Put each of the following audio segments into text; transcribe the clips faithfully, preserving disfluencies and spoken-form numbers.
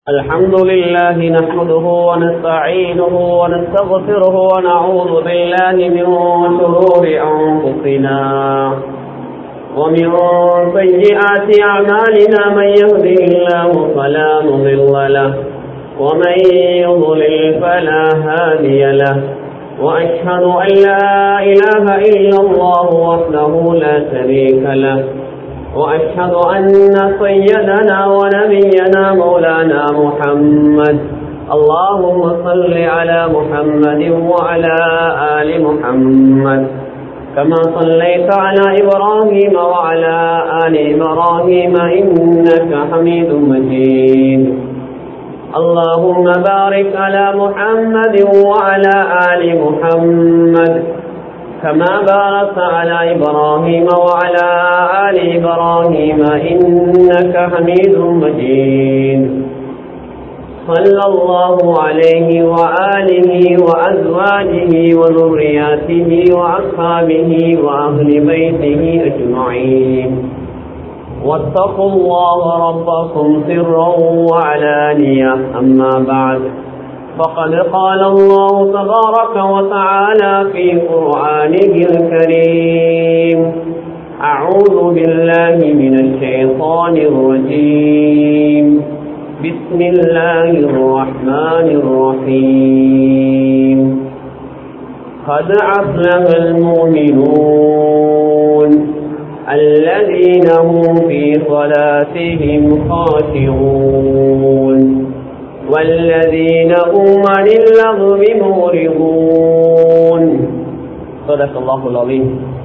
الحمد لله نحمده ونستعينه ونستغفره ونعوذ بالله من شرور أنفسنا ومن سيئات أعمالنا من يهده الله فلا مضل له ومن يضلل فلا هادي له وأشهد أن لا إله إلا الله وحده لا شريك له وأشهد أن سيدنا ونبينا مولانا محمد اللهم صل على محمد وعلى آل محمد كما صليت على إبراهيم وعلى آل إبراهيم إنك حميد مجيد اللهم بارك على محمد وعلى آل محمد كما باركت على إبراهيم وعلى آل إبراهيم إنك حميد مجيد صلى الله عليه وآله وأزواجه وذرياته وأصحابه وأهل بيته أجمعين واتقوا الله ربكم سرا وعلانية أما بعد فقد قال الله تبارك وتعالى في قرآنه الكريم أعوذ بالله من الشيطان الرجيم بسم الله الرحمن الرحيم قد أفلح المؤمنون الذين هم في صلاتهم خاشعون والذين هم عن اللغو معرضون صدق الله العظيم.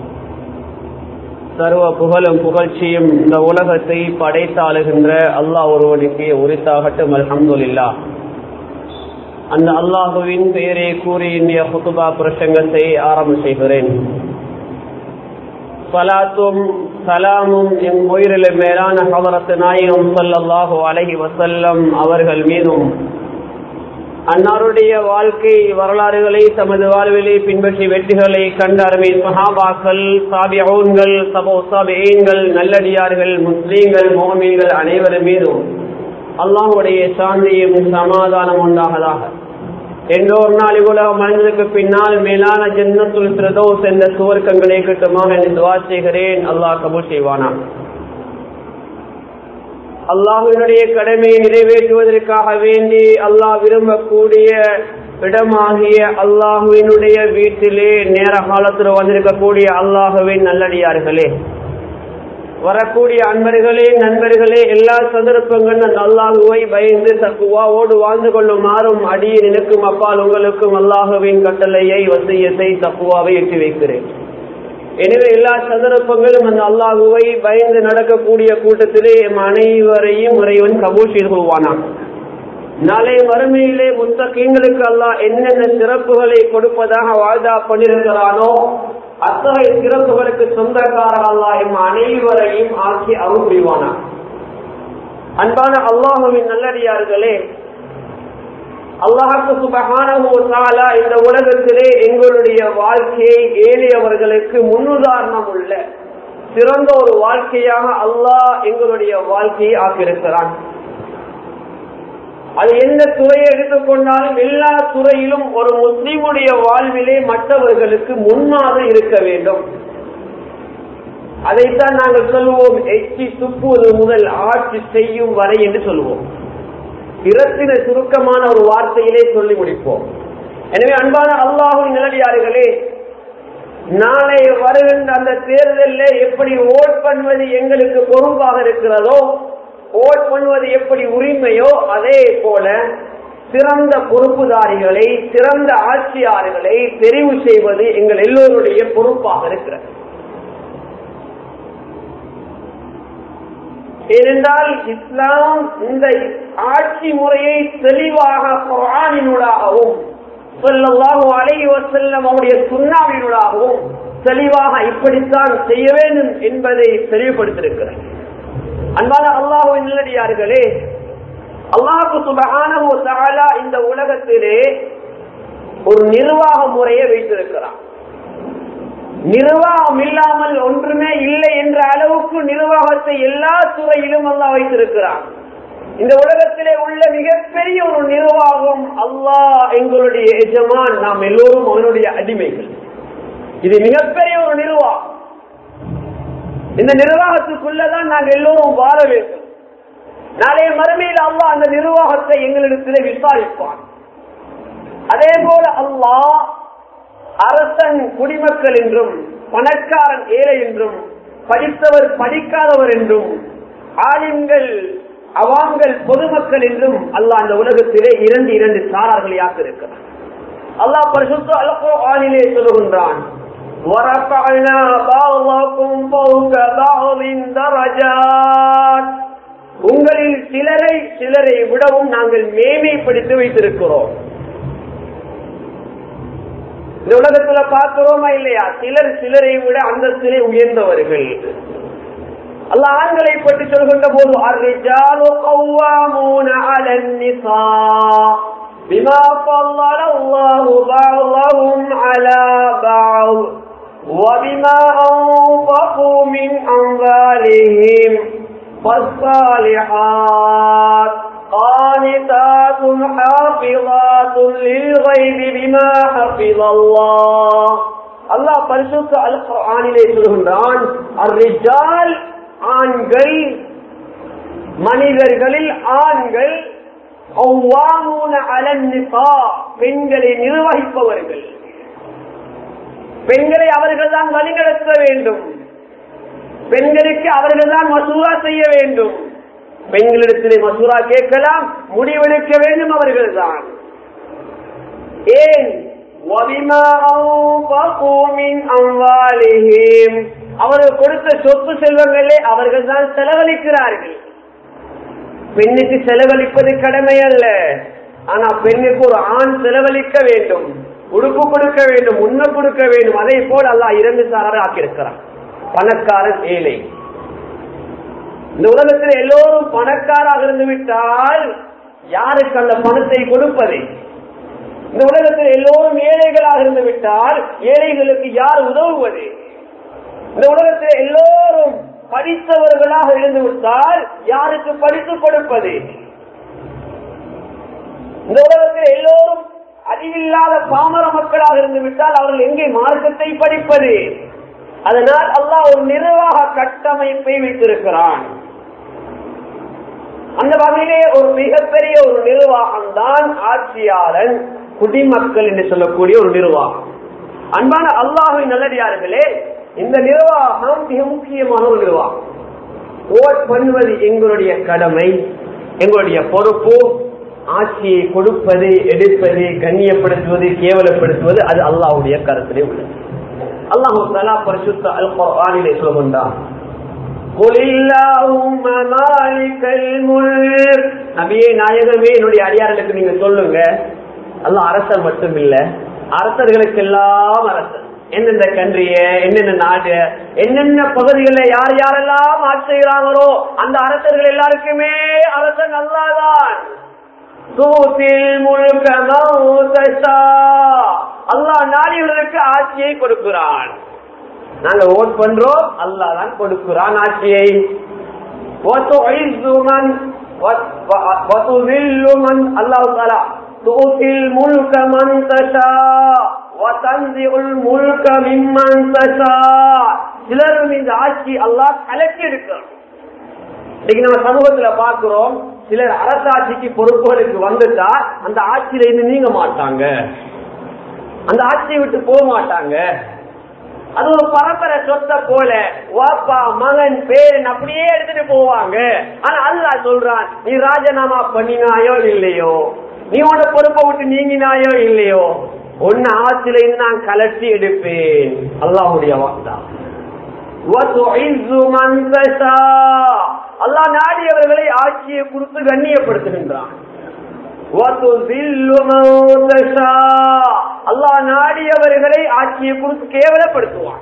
சர்வ புகழும் புகழ்ச்சியும் இந்த உலகத்தை படைத்தாளுகின்ற அல்லாஹ் ஒருவனுக்கு உரித்தாகட்டும். அல்ஹம்துலில்லாஹ். அந்த அல்லாஹுவின் பெயரை கூறி இந்திய குதுபா பிரசங்கத்தை ஆரம்ப செய்கிறேன். ஸலாத்தும் சலாமும் என் உயிரிலே மேலான ஹதரத் நாயகம் ஸல்லல்லாஹு அலைஹி வஸல்லம் அவர்கள் மீதும் அன்னாருடைய வாழ்க்கை வரலாறுகளை தமது வாழ்விலே பின்பற்றி வெற்றிகளை கண்ட அருமை சஹாபாக்கள், தாபிஊன்கள், தபூ தாபிஈன்கள், நல்லடியார்கள், முஸ்லீம்கள், முஃமின்கள் அனைவர் மீதும் அல்லாஹ்வுடைய சாந்தியும் சமாதானம் உண்டாகதாக. என்றோர் நாள் இவ்வுலகம் மனிதனுக்கு பின்னால் மேலான ஜன்னத்துல் ஃபிர்தௌஸ் என்ற சுவர்க்கங்களை கிட்டுமாக என்று துஆ செய்கிறேன். அல்லாஹ் கபூல் செய்வானா. அல்லாஹ்வினுடைய கடமையை நிறைவேற்றுவதற்காக வேண்டி அல்லாஹ் விரும்பக்கூடிய இடமாகிய அல்லாஹ்வினுடைய வீட்டிலே நேர காலத்தில் வந்திருக்கக்கூடிய அல்லாஹ்வின் நல்லடியார்களே, வரக்கூடிய அன்பர்களே, நண்பர்களே, எல்லா சந்தர்ப்பங்களும் அந்த அல்லாஹுவை பயந்து தக்குவாவோடு வாழ்ந்து கொள்ளுமாறும் அடியே நினைக்கும் அப்பால் உங்களுக்கும் அல்லாஹுவின் கட்டளையை வசியத்தை தக்குவாவை எட்டி வைக்கிறேன். எனவே எல்லா சந்தர்ப்பங்களும் அந்த அல்லாஹுவை பயந்து நடக்கக்கூடிய கூட்டத்திலே எம் அனைவரையும் இறைவன் கபூல் செய்து கொள்வானான். நாளை மறுமையிலே முத்தகீன்களுக்கு அல்லாஹ் என்னென்ன சிறப்புகளை கொடுப்பதாக வாய்தா பண்ணியிருக்கிறானோ அத்தகைய சிறப்புகளுக்கு சொந்தக்காரர் அல்லாஹ் எம் அனைவரையும் ஆக்கி அருள் புரிவானான். அன்பான அல்லாஹுவின் நல்லடியார்களே, அல்லாஹ்வுக்கு சுப்ஹானஹு வ தஆலா இந்த உலகத்திலே எங்களுடைய வாழ்க்கையை ஏழையவர்களுக்கு முன்னுதாரணம் உள்ள சிறந்த ஒரு வாழ்க்கையாக அல்லாஹ் எங்களுடைய வாழ்க்கையை ஆக்கியிருக்கிறான். அது எந்த துறையை எடுத்துக்கொண்டாலும் எல்லா துறையிலும் ஒரு முஸ்லிமுடைய வாழ்விலே மற்றவர்களுக்கு முன்மாதிரி இருக்க வேண்டும். அதைத்தான் நாங்கள் சொல்லுவோம், எச்சி துப்புவது முதல் ஆட்சி செய்யும் வரை என்று சொல்லுவோம். இரத்தின சுருக்கமான ஒரு வார்த்தையிலே சொல்லி முடிப்போம். எனவே அன்பான அல்லாஹ்வின் நல்லடியார்களே, நாளை வருகின்ற அந்த தேர்தலில் எப்படி ஓட் பண்ணுவது எங்களுக்கு பொறுப்பாக இருக்கிறதோ, ஓட் பண்ணுவது எப்படி உரிமையோ, அதே போல சிறந்த பொறுப்புதாரிகளை, சிறந்த ஆட்சியாளர்களை தெரிவு செய்வது எங்கள் எல்லோருடைய பொறுப்பாக இருக்கிறது. ஏனென்றால் இஸ்லாம் இந்த ஆட்சி முறையை தெளிவாக குர்ஆனினூடாகவும் ஸல்லல்லாஹு அலைஹி வஸல்லம் அவருடைய சுன்னாவினூடாகவும் தெளிவாக இப்படித்தான் செய்ய வேண்டும் என்பதை தெளிவுபடுத்தியிருக்கிறது. அன்பான அல்லாஹ்வின் நல்லடியார்களே, அல்லாஹ் சுப்ஹானஹு வ தஆலா இந்த உலகத்திலே ஒரு நிர்வாக முறையை வைத்திருக்கிறார். நிர்வாகம் இல்லாமல் ஒன்றுமே இல்லை என்ற அளவுக்கு நிர்வாகத்தை எல்லா துறையிலும் அல்லாஹ் வைத்திருக்கிறார். இந்த உலகத்திலே உள்ள மிகப்பெரிய ஒரு நிர்வாகம் அல்லாஹ் எங்களுடைய எஜமான், நாம் எல்லோரும் அவனுடைய அடிமைகள். இது மிகப்பெரிய ஒரு நிர்வாகம். இந்த நிர்வாகத்துக்குள்ளதான் நாங்கள் எல்லோரும் வாழ வேண்டும். நாளைய மறுமையில் அல்லாஹ் அந்த நிர்வாகத்தை எங்களிடத்திலே விசாரிப்பான். அதே போல அல்லாஹ் அரசன் குடிமக்கள் என்றும், பணக்காரன் ஏழை என்றும், படித்தவர் படிக்காதவர் என்றும், ஆலிம்கள் அவாங்கள் பொதுமக்கள் என்றும் அல்லாஹ் அந்த உலகத்திலே இரண்டு இரண்டு சாரார்களை ஆக்கியிருக்கிறார். அல்லாஹ் பரிசுத்த அல் குர்ஆனிலே சொல்லுகின்றான், وَرَفَعْنَا بَعْضَكُمْ فَوْقَ بَعْضٍ دَرَجَاتٍ. உங்களில் சிலரை சிலரை விடவும் நாங்கள் மேன்மைப்படுத்தி வைத்திருக்கிறோம். இந்த உலகத்துல பார்க்கிறோமா இல்லையா? சிலர் சிலரை விட அந்தஸ்திலே உயர்ந்தவர்கள். அல்லாஹ் ஆண்களை பற்றி சொல்கின்ற போது அர்ரிஜாலு கவ்வாமூன அலன் நிஸா பிமா ஃபல்லல அல்லாஹு பஅதஹும் அலா பஅத் வபிமா அன்ஃபகு மின் அம்வாலிஹிம் فالصالحات قانتات حافظات للغيب بما حفظ الله. அல்லாஹ் பரிசுத்த அல் குர்ஆனிலே சொல்கின்றான், அர்ரிஜால் ஆண்கள், மனிதர்களில் ஆண்கள், கவ்வாமூன அலன் நிஸா பெண்களை நிர்வகிப்பவர்கள். பெண்களை அவர்கள் தான் வழிநடத்த வேண்டும். பெண்களுக்கு அவர்கள் தான் மசூரா செய்ய வேண்டும். பெண்களிடத்திலே மசூரா கேட்கலாம், முடிவெடுக்க வேண்டும் அவர்கள் தான். ஏன்? அவர்கள் கொடுத்த சொத்து செல்வங்களே அவர்கள் தான் செலவழிக்கிறார்கள். பெண்ணுக்கு செலவழிப்பது கடமை அல்ல, ஆனா பெண்ணுக்கு ஒரு ஆண் செலவழிக்க வேண்டும், உடுப்பு கொடுக்க வேண்டும், உண்ண கொடுக்க வேண்டும். அதே போல் அல்லாஹ் இரண்டு சாராக ஆக்கியிருக்கிறார், பணக்காரன் ஏழை. இந்த உலகத்தில் எல்லோரும் பணக்காராக இருந்து விட்டால் யாருக்கு அந்த பணத்தை கொடுப்பது? இந்த உலகத்தில் எல்லோரும் ஏழைகளாக இருந்து விட்டால் ஏழைகளுக்கு யார் உதவுவது? இந்த உலகத்தில் எல்லோரும் படித்தவர்களாக இருந்து விட்டால் யாருக்கு படித்து கொடுப்பது? இந்த உலகத்தில் எல்லோரும் அறிவில்லாத பாமர மக்களாக இருந்து விட்டால் அவர்கள் எங்கே மார்க்கத்தை படிப்பது? அதனால் அல்லாஹ் ஒரு நிர்வாக கட்டமைப்பை வைத்திருக்கிறான். அந்த வகையிலே ஒரு மிகப்பெரிய ஒரு நிர்வாகம் தான் ஆட்சியாளன், குடிமக்கள் என்று சொல்லக்கூடிய ஒரு நிர்வாகம். அன்பான அல்லாஹ்வின் நல்லடியார்களே, இந்த நிர்வாகம் மிக முக்கியமான ஒரு நிர்வாகம். ஓட் பண்ணுவது எங்களுடைய கடமை, எங்களுடைய பொறுப்பு. ஆட்சியை கொடுப்பது, எடுப்பது, கண்ணியப்படுத்துவது, கேவலப்படுத்துவது அது அல்லாஹ்வுடைய கருத்திலே உள்ளது. அல்லாஹ் தஆலா பரிசுத்த அல் குர்ஆனிலே சொல்கின்றார், குலில்லாஹும்ம மாலிகல் முல்க். நபியே நாயகமே, என்னுடைய அடியார்களுக்கு நீங்க சொல்லுங்க, அல்லாஹ் அரசர் மட்டும் இல்ல, அரசர்களுக்கு எல்லாம் அரசர். எந்தெந்த கண்ட்ரிய, என்னென்ன நாடு, என்னென்ன பகுதிகளில் யார் யாரெல்லாம் ஆட்சி செய்கிறாங்களோ அந்த அரசர்கள் எல்லாருக்குமே அரசன் அல்லாஹ் தான். அல்லாஹ் நாடியவர்களுக்கு ஆட்சியை கொடுக்கிறான். நாங்க ஓட் பண்றோம், அல்லாஹ் தான் கொடுக்கிறான் ஆட்சியை. அல்லாஹ் தஆலா துல் முல்க மன் தஷா வ தன்ஸிஉல் முல்க மிம்மன் தஷா. சிலரும் இந்த ஆட்சி அல்லாஹ் கலக்கி இருக்கிறான். இன்னைக்கு நம்ம சமூகத்துல பாக்குறோம், சிலர் அரசாட்சிக்கு பொறுப்புகளுக்கு வந்துட்டா அந்த ஆட்சியில இருந்து நீங்க மாட்டாங்க, அந்த ஆட்சியை விட்டு போக மாட்டாங்க. அது ஒரு பரம்பரை சொத்தை போல வாப்பா மகன் பேரன் அப்படியே எடுத்துட்டு போவாங்க. ஆனா அல்லாஹ் சொல்றான், நீ ராஜினாமா பண்ணினாயோ இல்லையோ, நீ உன்ன பொறுப்பை விட்டு நீங்கினாயோ இல்லையோ, ஒன்னு ஆட்சியில இருந்து நான் கலட்டி எடுப்பேன். அல்லாஹ்வுடைய வாக்குதான். அல்லாஹ் நாடியவர்களை ஆட்சியை கொடுத்து கண்ணியப்படுத்துகின்றான். அல்லாஹ் நாடியவர்களை ஆட்சியை கொடுத்து கேவலப்படுத்துவான்.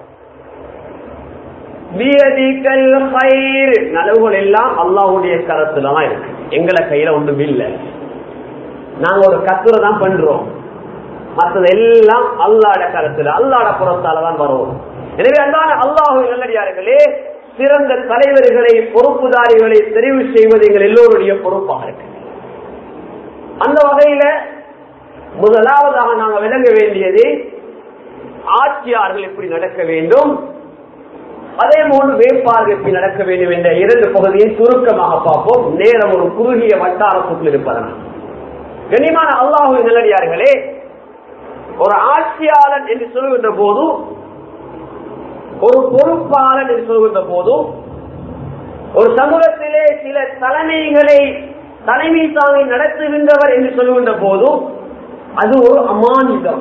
நலவுகள் எல்லாம் அல்லாஹ்வுடைய கரத்துல தான் இருக்கு, எங்களை கையில ஒன்றும் இல்லை. நாங்க ஒரு கத்துரை தான் பண்றோம், மற்றது எல்லாம் அல்லாஹ்வுடைய கரத்துல, அல்லாஹ்வுடைய புறத்தால தான் வரும். எனவே அல்லாஹ் அல்லாஹ்வின் நல்லடியார்களே, சிறந்த தலைவர்களை, பொறுப்புதாரிகளை தெரிவு செய்வது எங்கள் எல்லோருடைய பொறுப்பாக இருக்கு. அந்த வகையில முதலாவதாக நாங்கள் விளங்க வேண்டியது ஆட்சியாளர்கள் எப்படி நடக்க வேண்டும், அதே போன்று வேட்பாளர்கள் எப்படி நடக்க வேண்டும் என்ற இரண்டு பகுதியை சுருக்கமாக பார்ப்போம். நேரம் ஒரு குறுகிய வட்டாரத்துக்குள் இருப்பதனால் கண்ணியமான அல்லாஹ்வின் நல்லடியார்களே, ஒரு ஆட்சியாளர் என்று சொல்கின்ற போது, ஒரு பொறுப்பாளர் என்று சொல்கின்ற போது, ஒரு சமூகத்திலே சில தலைமைகளை தலைமை தாங்கி நடத்துகின்றவர் என்று சொல்கின்ற போது அது ஒரு அமானிதம்,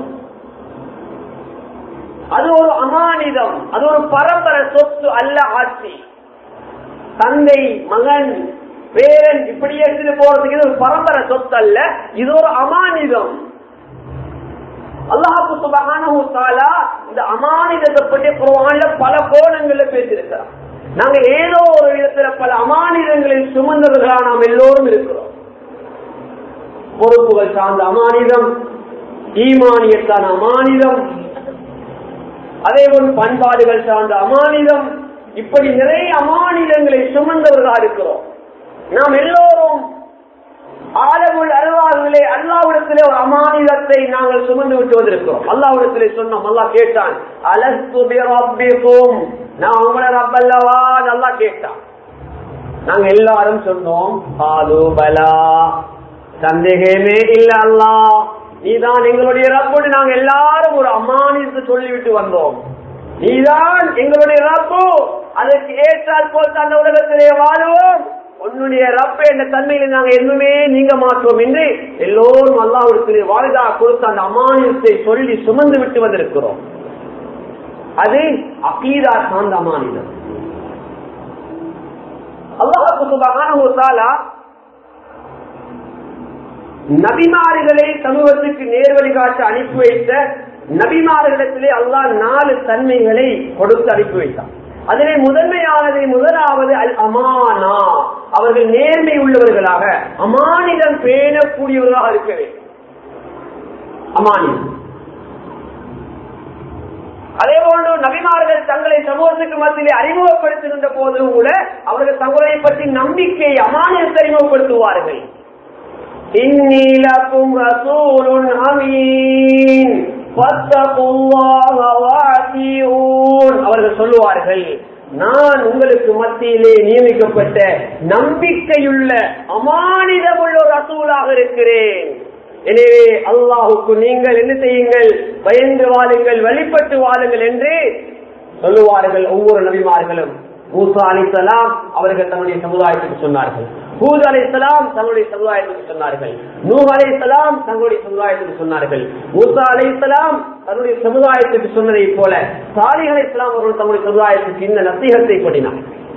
அது ஒரு அமானிதம், அது ஒரு பரம்பரை சொத்து அல்ல. ஆட்சி தந்தை மகன் பேரன் இப்படி எடுத்துட்டு போறதுக்கு இது ஒரு பரம்பரை சொத்து அல்ல, இது ஒரு அமானிதம். அல்லாஹ் சுப்ஹானஹு வ தஆலா இந்த அமானிதத்தை பற்றி குர்ஆன்ல பல கோணங்கள்ல பேசியிருக்கிறார். நாங்க ஏதோ ஒரு விதத்துல பல அமானிதங்களை சுமந்தவர்களாக நாம் எல்லோரும் இருக்கிறோம். பொறுப்புகள் சார்ந்த அமானிதம், ஈமானியத்தான அமானிதம், அதே போல் பண்பாடுகள் சார்ந்த அமானிதம், இப்படி நிறைய அமானிதங்களை சுமந்தவர்களாக இருக்கிறோம். நாம் எல்லோரும் ஆலமுல் அர்வாஹிலே அல்லாஹ்விடத்திலே ஒரு அமானிதத்தை நாங்கள் சுமந்து விட்டு வந்திருக்கிறோம். அல்லாஹ்விடத்திலே சொன்னோம், அல்லாஹ் கேட்டான், அலஸ்து பிரப்பிக்கும், நான் உங்களோட ரப் அல்லவா? அல்லாஹ் கேட்டான். நாங்க எல்லாரும் சொன்னோம், காலு பலா, சந்தேகமே இல்ல அல்லாஹ் நீதான் எங்களுடைய ரப்பு. நாங்க எல்லாரும் ஒரு அமானிதத்தை சொல்லிவிட்டு வந்தோம், நீதான் எங்களுடைய ரப்பு, அதற்கு ஏற்றால் போல் அந்த உலகத்திலே வாழுவோம், உன்னுடைய ரப்ப என்ற தன்மையில நாங்க எதுவுமே நீங்க மாற்றோம் என்று எல்லோரும் அல்லாஹ்விடத்திலே வாலிதா கொடுத்த அந்த அமானிதத்தை சொல்லி சுமந்து விட்டு வந்திருக்கிறோம். அது அகீதா சார்ந்த அமானிதம். அல்லாஹ் சுப்ஹானஹு வ தஆலா நபிமார்களை சமூகத்துக்கு நேர்வழி காட்ட அனுப்பி வைத்த நபிமார்களிடத்திலே அல்லாஹ் நாலு தன்மைகளை கொடுத்து அனுப்பி வைத்தார். அதிலே முதன்மையானது, முதலாவது அல் அமானா, அவர்கள் நேர்மை உள்ளவர்களாக அமானிதம் பேணக்கூடியவர்களாக இருக்க வேண்டும். அமானிதம். அதே போன்று நபிமார்கள் தங்களை சமூகத்துக்கு மத்தியிலே அறிமுகப்படுத்துகின்ற போது கூட அவர்கள் தங்களை பற்றி நம்பிக்கை அமானிதத்தை அறிமுகப்படுத்துவார்கள். இன்னீ லகும் ரசூலுன் அமீன் ஃபத்தகுல்லாஹ வஅதீஊன். அவர்கள் சொல்லுவார்கள், நான் உங்களுக்கு மத்தியிலே நியமிக்கப்பட்ட நம்பிக்கையுள்ள அமானிதமுள்ள ஒரு ரசூலாக இருக்கிறேன். எனவே அல்லாஹுக்கு நீங்கள் என்ன செய்யுங்கள், பயந்து வாழுங்கள், வழிபட்டு வாழுங்கள் என்று சொல்லுவார்கள் ஒவ்வொரு நபிமார்களும். மூசா அலைஹிஸ்ஸலாம் அவர்கள் தன்னுடைய சமுதாயத்துக்கு சொன்னார்கள், ஹூத் அலைஹிஸ்ஸலாம் தங்களுடைய சமுதாயத்துக்கு சொன்னார்கள், நூஹ் அலைஹிஸ்ஸலாம் தங்களுடைய சமுதாயத்துக்கு சொன்னார்கள், மூசா அலைஹிஸ்ஸலாம் தன்னுடைய சமுதாயத்துக்கு சொன்னதை போல சாலிஹ் அலைஹிஸ்ஸலாம் அவர்கள் தங்களுடைய சமுதாயத்துக்கு இந்த நசீஹத்தை பண்ணினார்.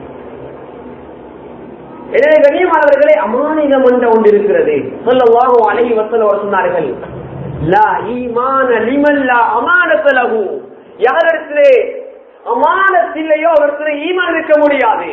எனவே கண்ணியமானவர்களே, அமானிதம் என்ற ஒன்று இருக்கிறது. ஸல்லல்லாஹு அலைஹி வஸல்லம் அவர்கள் சொன்னார்கள், லா ஈமான லிமன் லா அமானத லஹு, யாரிடத்திலே அமானத் இல்லையோ அவருக்கு ஈமான் இருக்க முடியாது.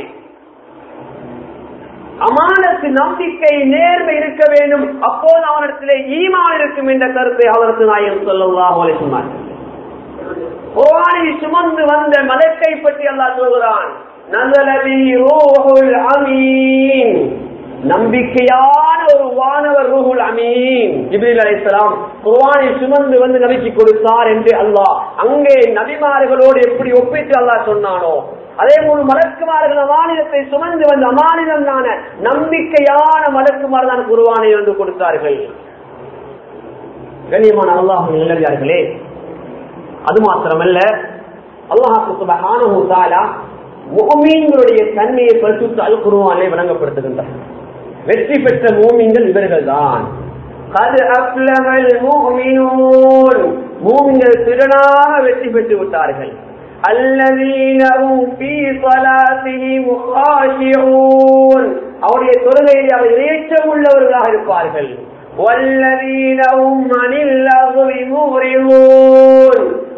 அமானத்து நம்பிக்கை நேர்மை இருக்க வேண்டும், அப்போது அவனிடத்திலே ஈமான் இருக்கும் என்ற கருத்தை அவருக்கு நாயகம் ஸல்லல்லாஹு அலைஹி வஸல்லம் குர்ஆனில் சுமந்து வந்த மலக்கை பற்றி அல்லாஹ் சொல்கிறான், நஸல பிஹி ரூஹுல் அமீன், நம்பிக்கையான ஒரு வானவர் ரூஹுல் அமீன் ஜிப்ரீல் அலைஹிஸ்ஸலாம் குர்ஆனில் சுமந்து வந்து நபிக்கு கொடுத்தார் என்று அல்லாஹ் அங்கே நபிமார்களோடு எப்படி ஒப்பிட்டு அல்லாஹ் சொன்னானோ, அதே போல மலக்குமார்கள் அமானிதத்தை சுமந்து வந்து அமானிதம் தான நம்பிக்கையான மலக்குமார் தான் குர்ஆனை வந்து கொடுத்தார்கள். கண்ணியமான அல்லாஹ்வின் நல்லடியார்களே, அது மாத்திரமல்ல, அல்லாஹ் சுப்ஹானஹு வ தஆலா முஃமின்களுடைய தன்மையை பரிசுத்த அல் குர்ஆனிலே விளங்கப்படுத்துகின்றார். வெற்றி பெற்ற மூமின்கள் இவர்கள் தான். கத் அஃப்லஹல் முஃமினூன், மூமின்கள் திறனாக வெற்றி பெற்று விட்டார்கள். அல்லதீன ஹும் ஃபீ ஸலாத்திஹிம் காஷிஊன், அவருடைய தொழுகையில் அவர் இறைச்சம் உள்ளவர்களாக இருப்பார்கள். வல்லதீன ஹும் அனில் லஹ்வி முரிஊன்,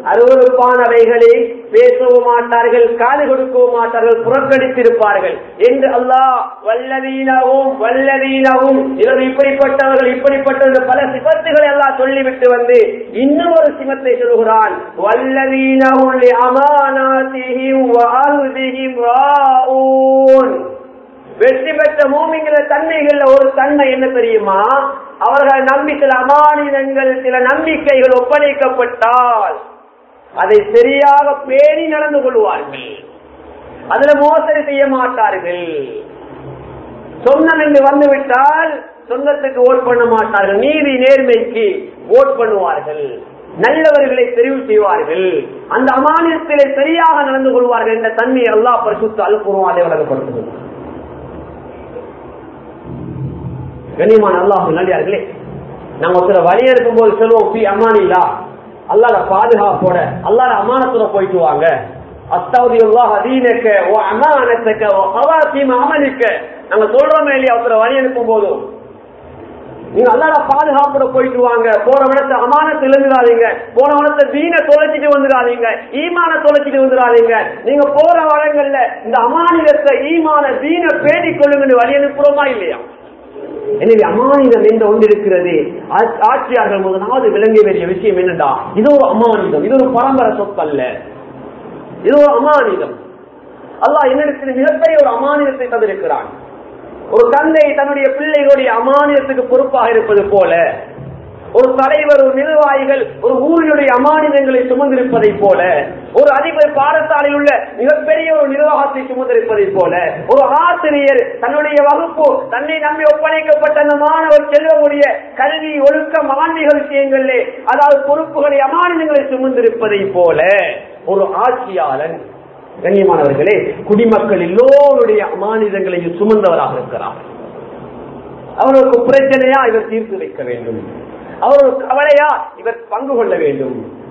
அருவருப்பானவைகளை பேசவும் மாட்டார்கள், காது கொடுக்கவும் மாட்டார்கள், புறக்கணித்திருப்பார்கள் என்று அல்லாஹ் வல்லதீனவும் வல்லதீனவும் இவர் இப்படிப்பட்டவர்கள் இப்படிப்பட்ட பல சிபத்துகளை எல்லாம் சொல்லிவிட்டு வந்து இன்னும் ஒரு சிமத்தை சொல்கிறான். வல்லதீனவும் லிஅமானாதிஹிம் வஅஹ்திஹிம் ராஊன். வெற்றி பெற்ற மூமின்கள தன்மைகள்ல ஒரு தன்மை என்ன தெரியுமா? அவர்கள் நம்பி சில அமானிதங்கள் சில நம்பிக்கைகள் ஒப்படைக்கப்பட்டால் அதை சரியாக பேணி நடந்து கொள்வார்கள். அதுல மோசடி செய்ய மாட்டார்கள். சொந்தம் என்று வந்துவிட்டால் சொந்தத்துக்கு ஓட் பண்ண மாட்டார்கள். நீதி நேர்மைக்கு ஓட் பண்ணுவார்கள். நல்லவர்களை தெரிவு செய்வார்கள். அந்த அமானிதத்திலே சரியாக நடந்து கொள்வார்கள் என்ற தன்மையை அல்லாஹ் பரிசுத்த அல் குர்ஆனிலே வழங்கப்படுகிறது. கண்ணியமான அல்லாஹ் நல்லடியார்களே, நாங்க சில வழி எடுக்கும் போது சொல்லுவோம், பி அமானில்லா, அல்லாஹ்ட பாதுகாப்போட அல்லாஹ்ட அமானத்தோட போயிட்டு வாங்க. அஸ்தௌதியுல்லாஹ் தீனக வ அமானதக வ ஹவாத்திம அமலிக. நாங்க சொல்றோமே இல்லையா, சில வழி எடுக்கும் போது நீங்க அல்லாஹ்ட பாதுகாப்போட போயிட்டு வாங்க. போற இடத்துல அமானத்தை இழந்துடாதீங்க. போன இடத்துல தீன தொலைச்சிட்டு வந்துடாதீங்க, ஈமான தொலைச்சிட்டு வந்துடாதீங்க. நீங்க போற வளங்கள்ல இந்த அமானிதத்தை ஈமான தீன பேடிக் கொள்ளுங்க வழி அனுப்புறோமா இல்லையா? எனவே அமானிதம் என்ற ஒன்று இருக்கிறது. ஆட்சியாளர்கள் முதலாவது விளங்க வேண்டிய விஷயம் என்னடா, இது ஒரு அமானிதம், இது ஒரு பரம்பரை சொற்கல்ல, இது ஒரு அமானிதம். அல்லாஹ் என்னிடத்தில் மிகப்பெரிய ஒரு அமானிதத்தை தந்திருக்கிறான். ஒரு தந்தை தன்னுடைய பிள்ளைகளுடைய அமானிதத்துக்கு பொறுப்பாக இருப்பது போல, ஒரு தலைவர் ஒரு நிர்வாகிகள் ஒரு ஊரினுடைய அமானிதங்களை சுமந்திருப்பதை போல, ஒரு அதிபர் பாடசாலையில் உள்ள மிகப்பெரிய ஒரு நிர்வாகத்தை சுமந்திருப்பதை போல, ஒரு ஆசிரியர் தன்னுடைய வகுப்பு தன்னை நம்பி ஒப்படைக்கப்பட்ட அந்த மாணவர் செல்வக்கூடிய கல்வி ஒழுக்கம் ஆன்மீக விஷயங்களிலே அதாவது பொறுப்புகளை அமானிதங்களை சுமந்திருப்பதை போல ஒரு ஆட்சியாளன் கண்ணியமானவர்களே குடிமக்கள் எல்லோருடைய அமானிதங்களையும் சுமந்தவராக இருக்கிறார். அவர்களுக்கு பிரச்சனையா இவர் தீர்த்து வைக்க வேண்டும், அவர்களுக்கு கவலையா இவர் பங்கு கொள்ள வேண்டும்.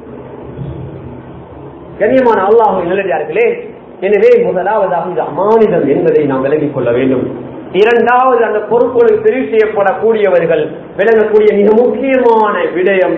கண்ணியமான அல்லாஹ்வின் நல்லடியார்களே, எனவே முதலாவதாக இது அமானிதம் என்பதை நாம் விளங்கிக் கொள்ள வேண்டும். இரண்டாவது, அந்த பொறுப்புகளுக்கு தெரிவு செய்யப்படக்கூடியவர்கள் விளங்கக்கூடிய மிக முக்கியமான விடயம்,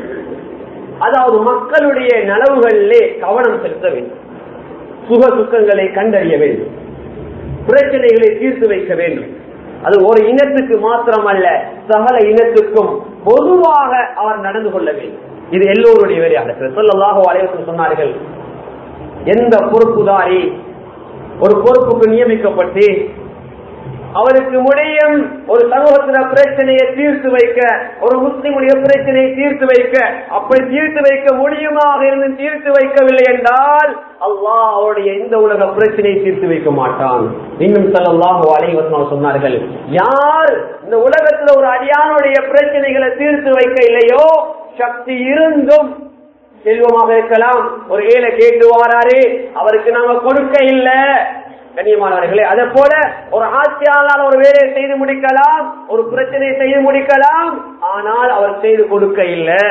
அதாவது மக்களுடைய நலவுகளிலே கவனம் செலுத்த வேண்டும், சுக சுக்கங்களை கண்டறிய வேண்டும், பிரச்சனைகளை தீர்த்து வைக்க வேண்டும். அது ஒரு இனத்துக்கு மாத்திரமல்ல, சகல இனத்துக்கும் பொதுவாக அவர் நடந்து கொள்ள வேண்டும். இது எல்லோருடைய வேலையாக ஸல்லல்லாஹு அலைஹி வஸல்லம் சொன்னார்கள், எந்த பொறுப்புதாரி ஒரு பொறுப்புக்கு நியமிக்கப்பட்டு அவருக்கு முடியும் ஒரு சமூகத்தின பிரச்சனையை தீர்த்து வைக்க, ஒரு முஸ்லிமுடைய பிரச்சனையை தீர்த்து வைக்க, அப்படி தீர்த்து வைக்க முடியுமாக இருந்து தீர்த்து வைக்கவில்லை என்றால் அல்லாஹ் அவருடைய இந்த உலக பிரச்சனையை தீர்த்து வைக்க மாட்டான். இன்னும் ஸல்லல்லாஹு அலைஹி வஸல்லம் சொன்னார்கள், யார் இந்த உலகத்தில் ஒரு அடியானுடைய பிரச்சனைகளை தீர்த்து வைக்க இல்லையோ, சக்தி இருந்தும் செல்வமாக இருக்கலாம், ஒரு ஏழை கேட்டு வாராரு, அவருக்கு நாங்க கொடுக்க இல்லை. கண்ணியமானவர்களே, அதே போல ஒரு ஆட்சியாளர் ஒரு வேலையை செய்து முடிக்கலாம், ஒரு பிரச்சனையை செய்து முடிக்கலாம், ஆனால் அவர் செய்து கொடுக்க இல்லை.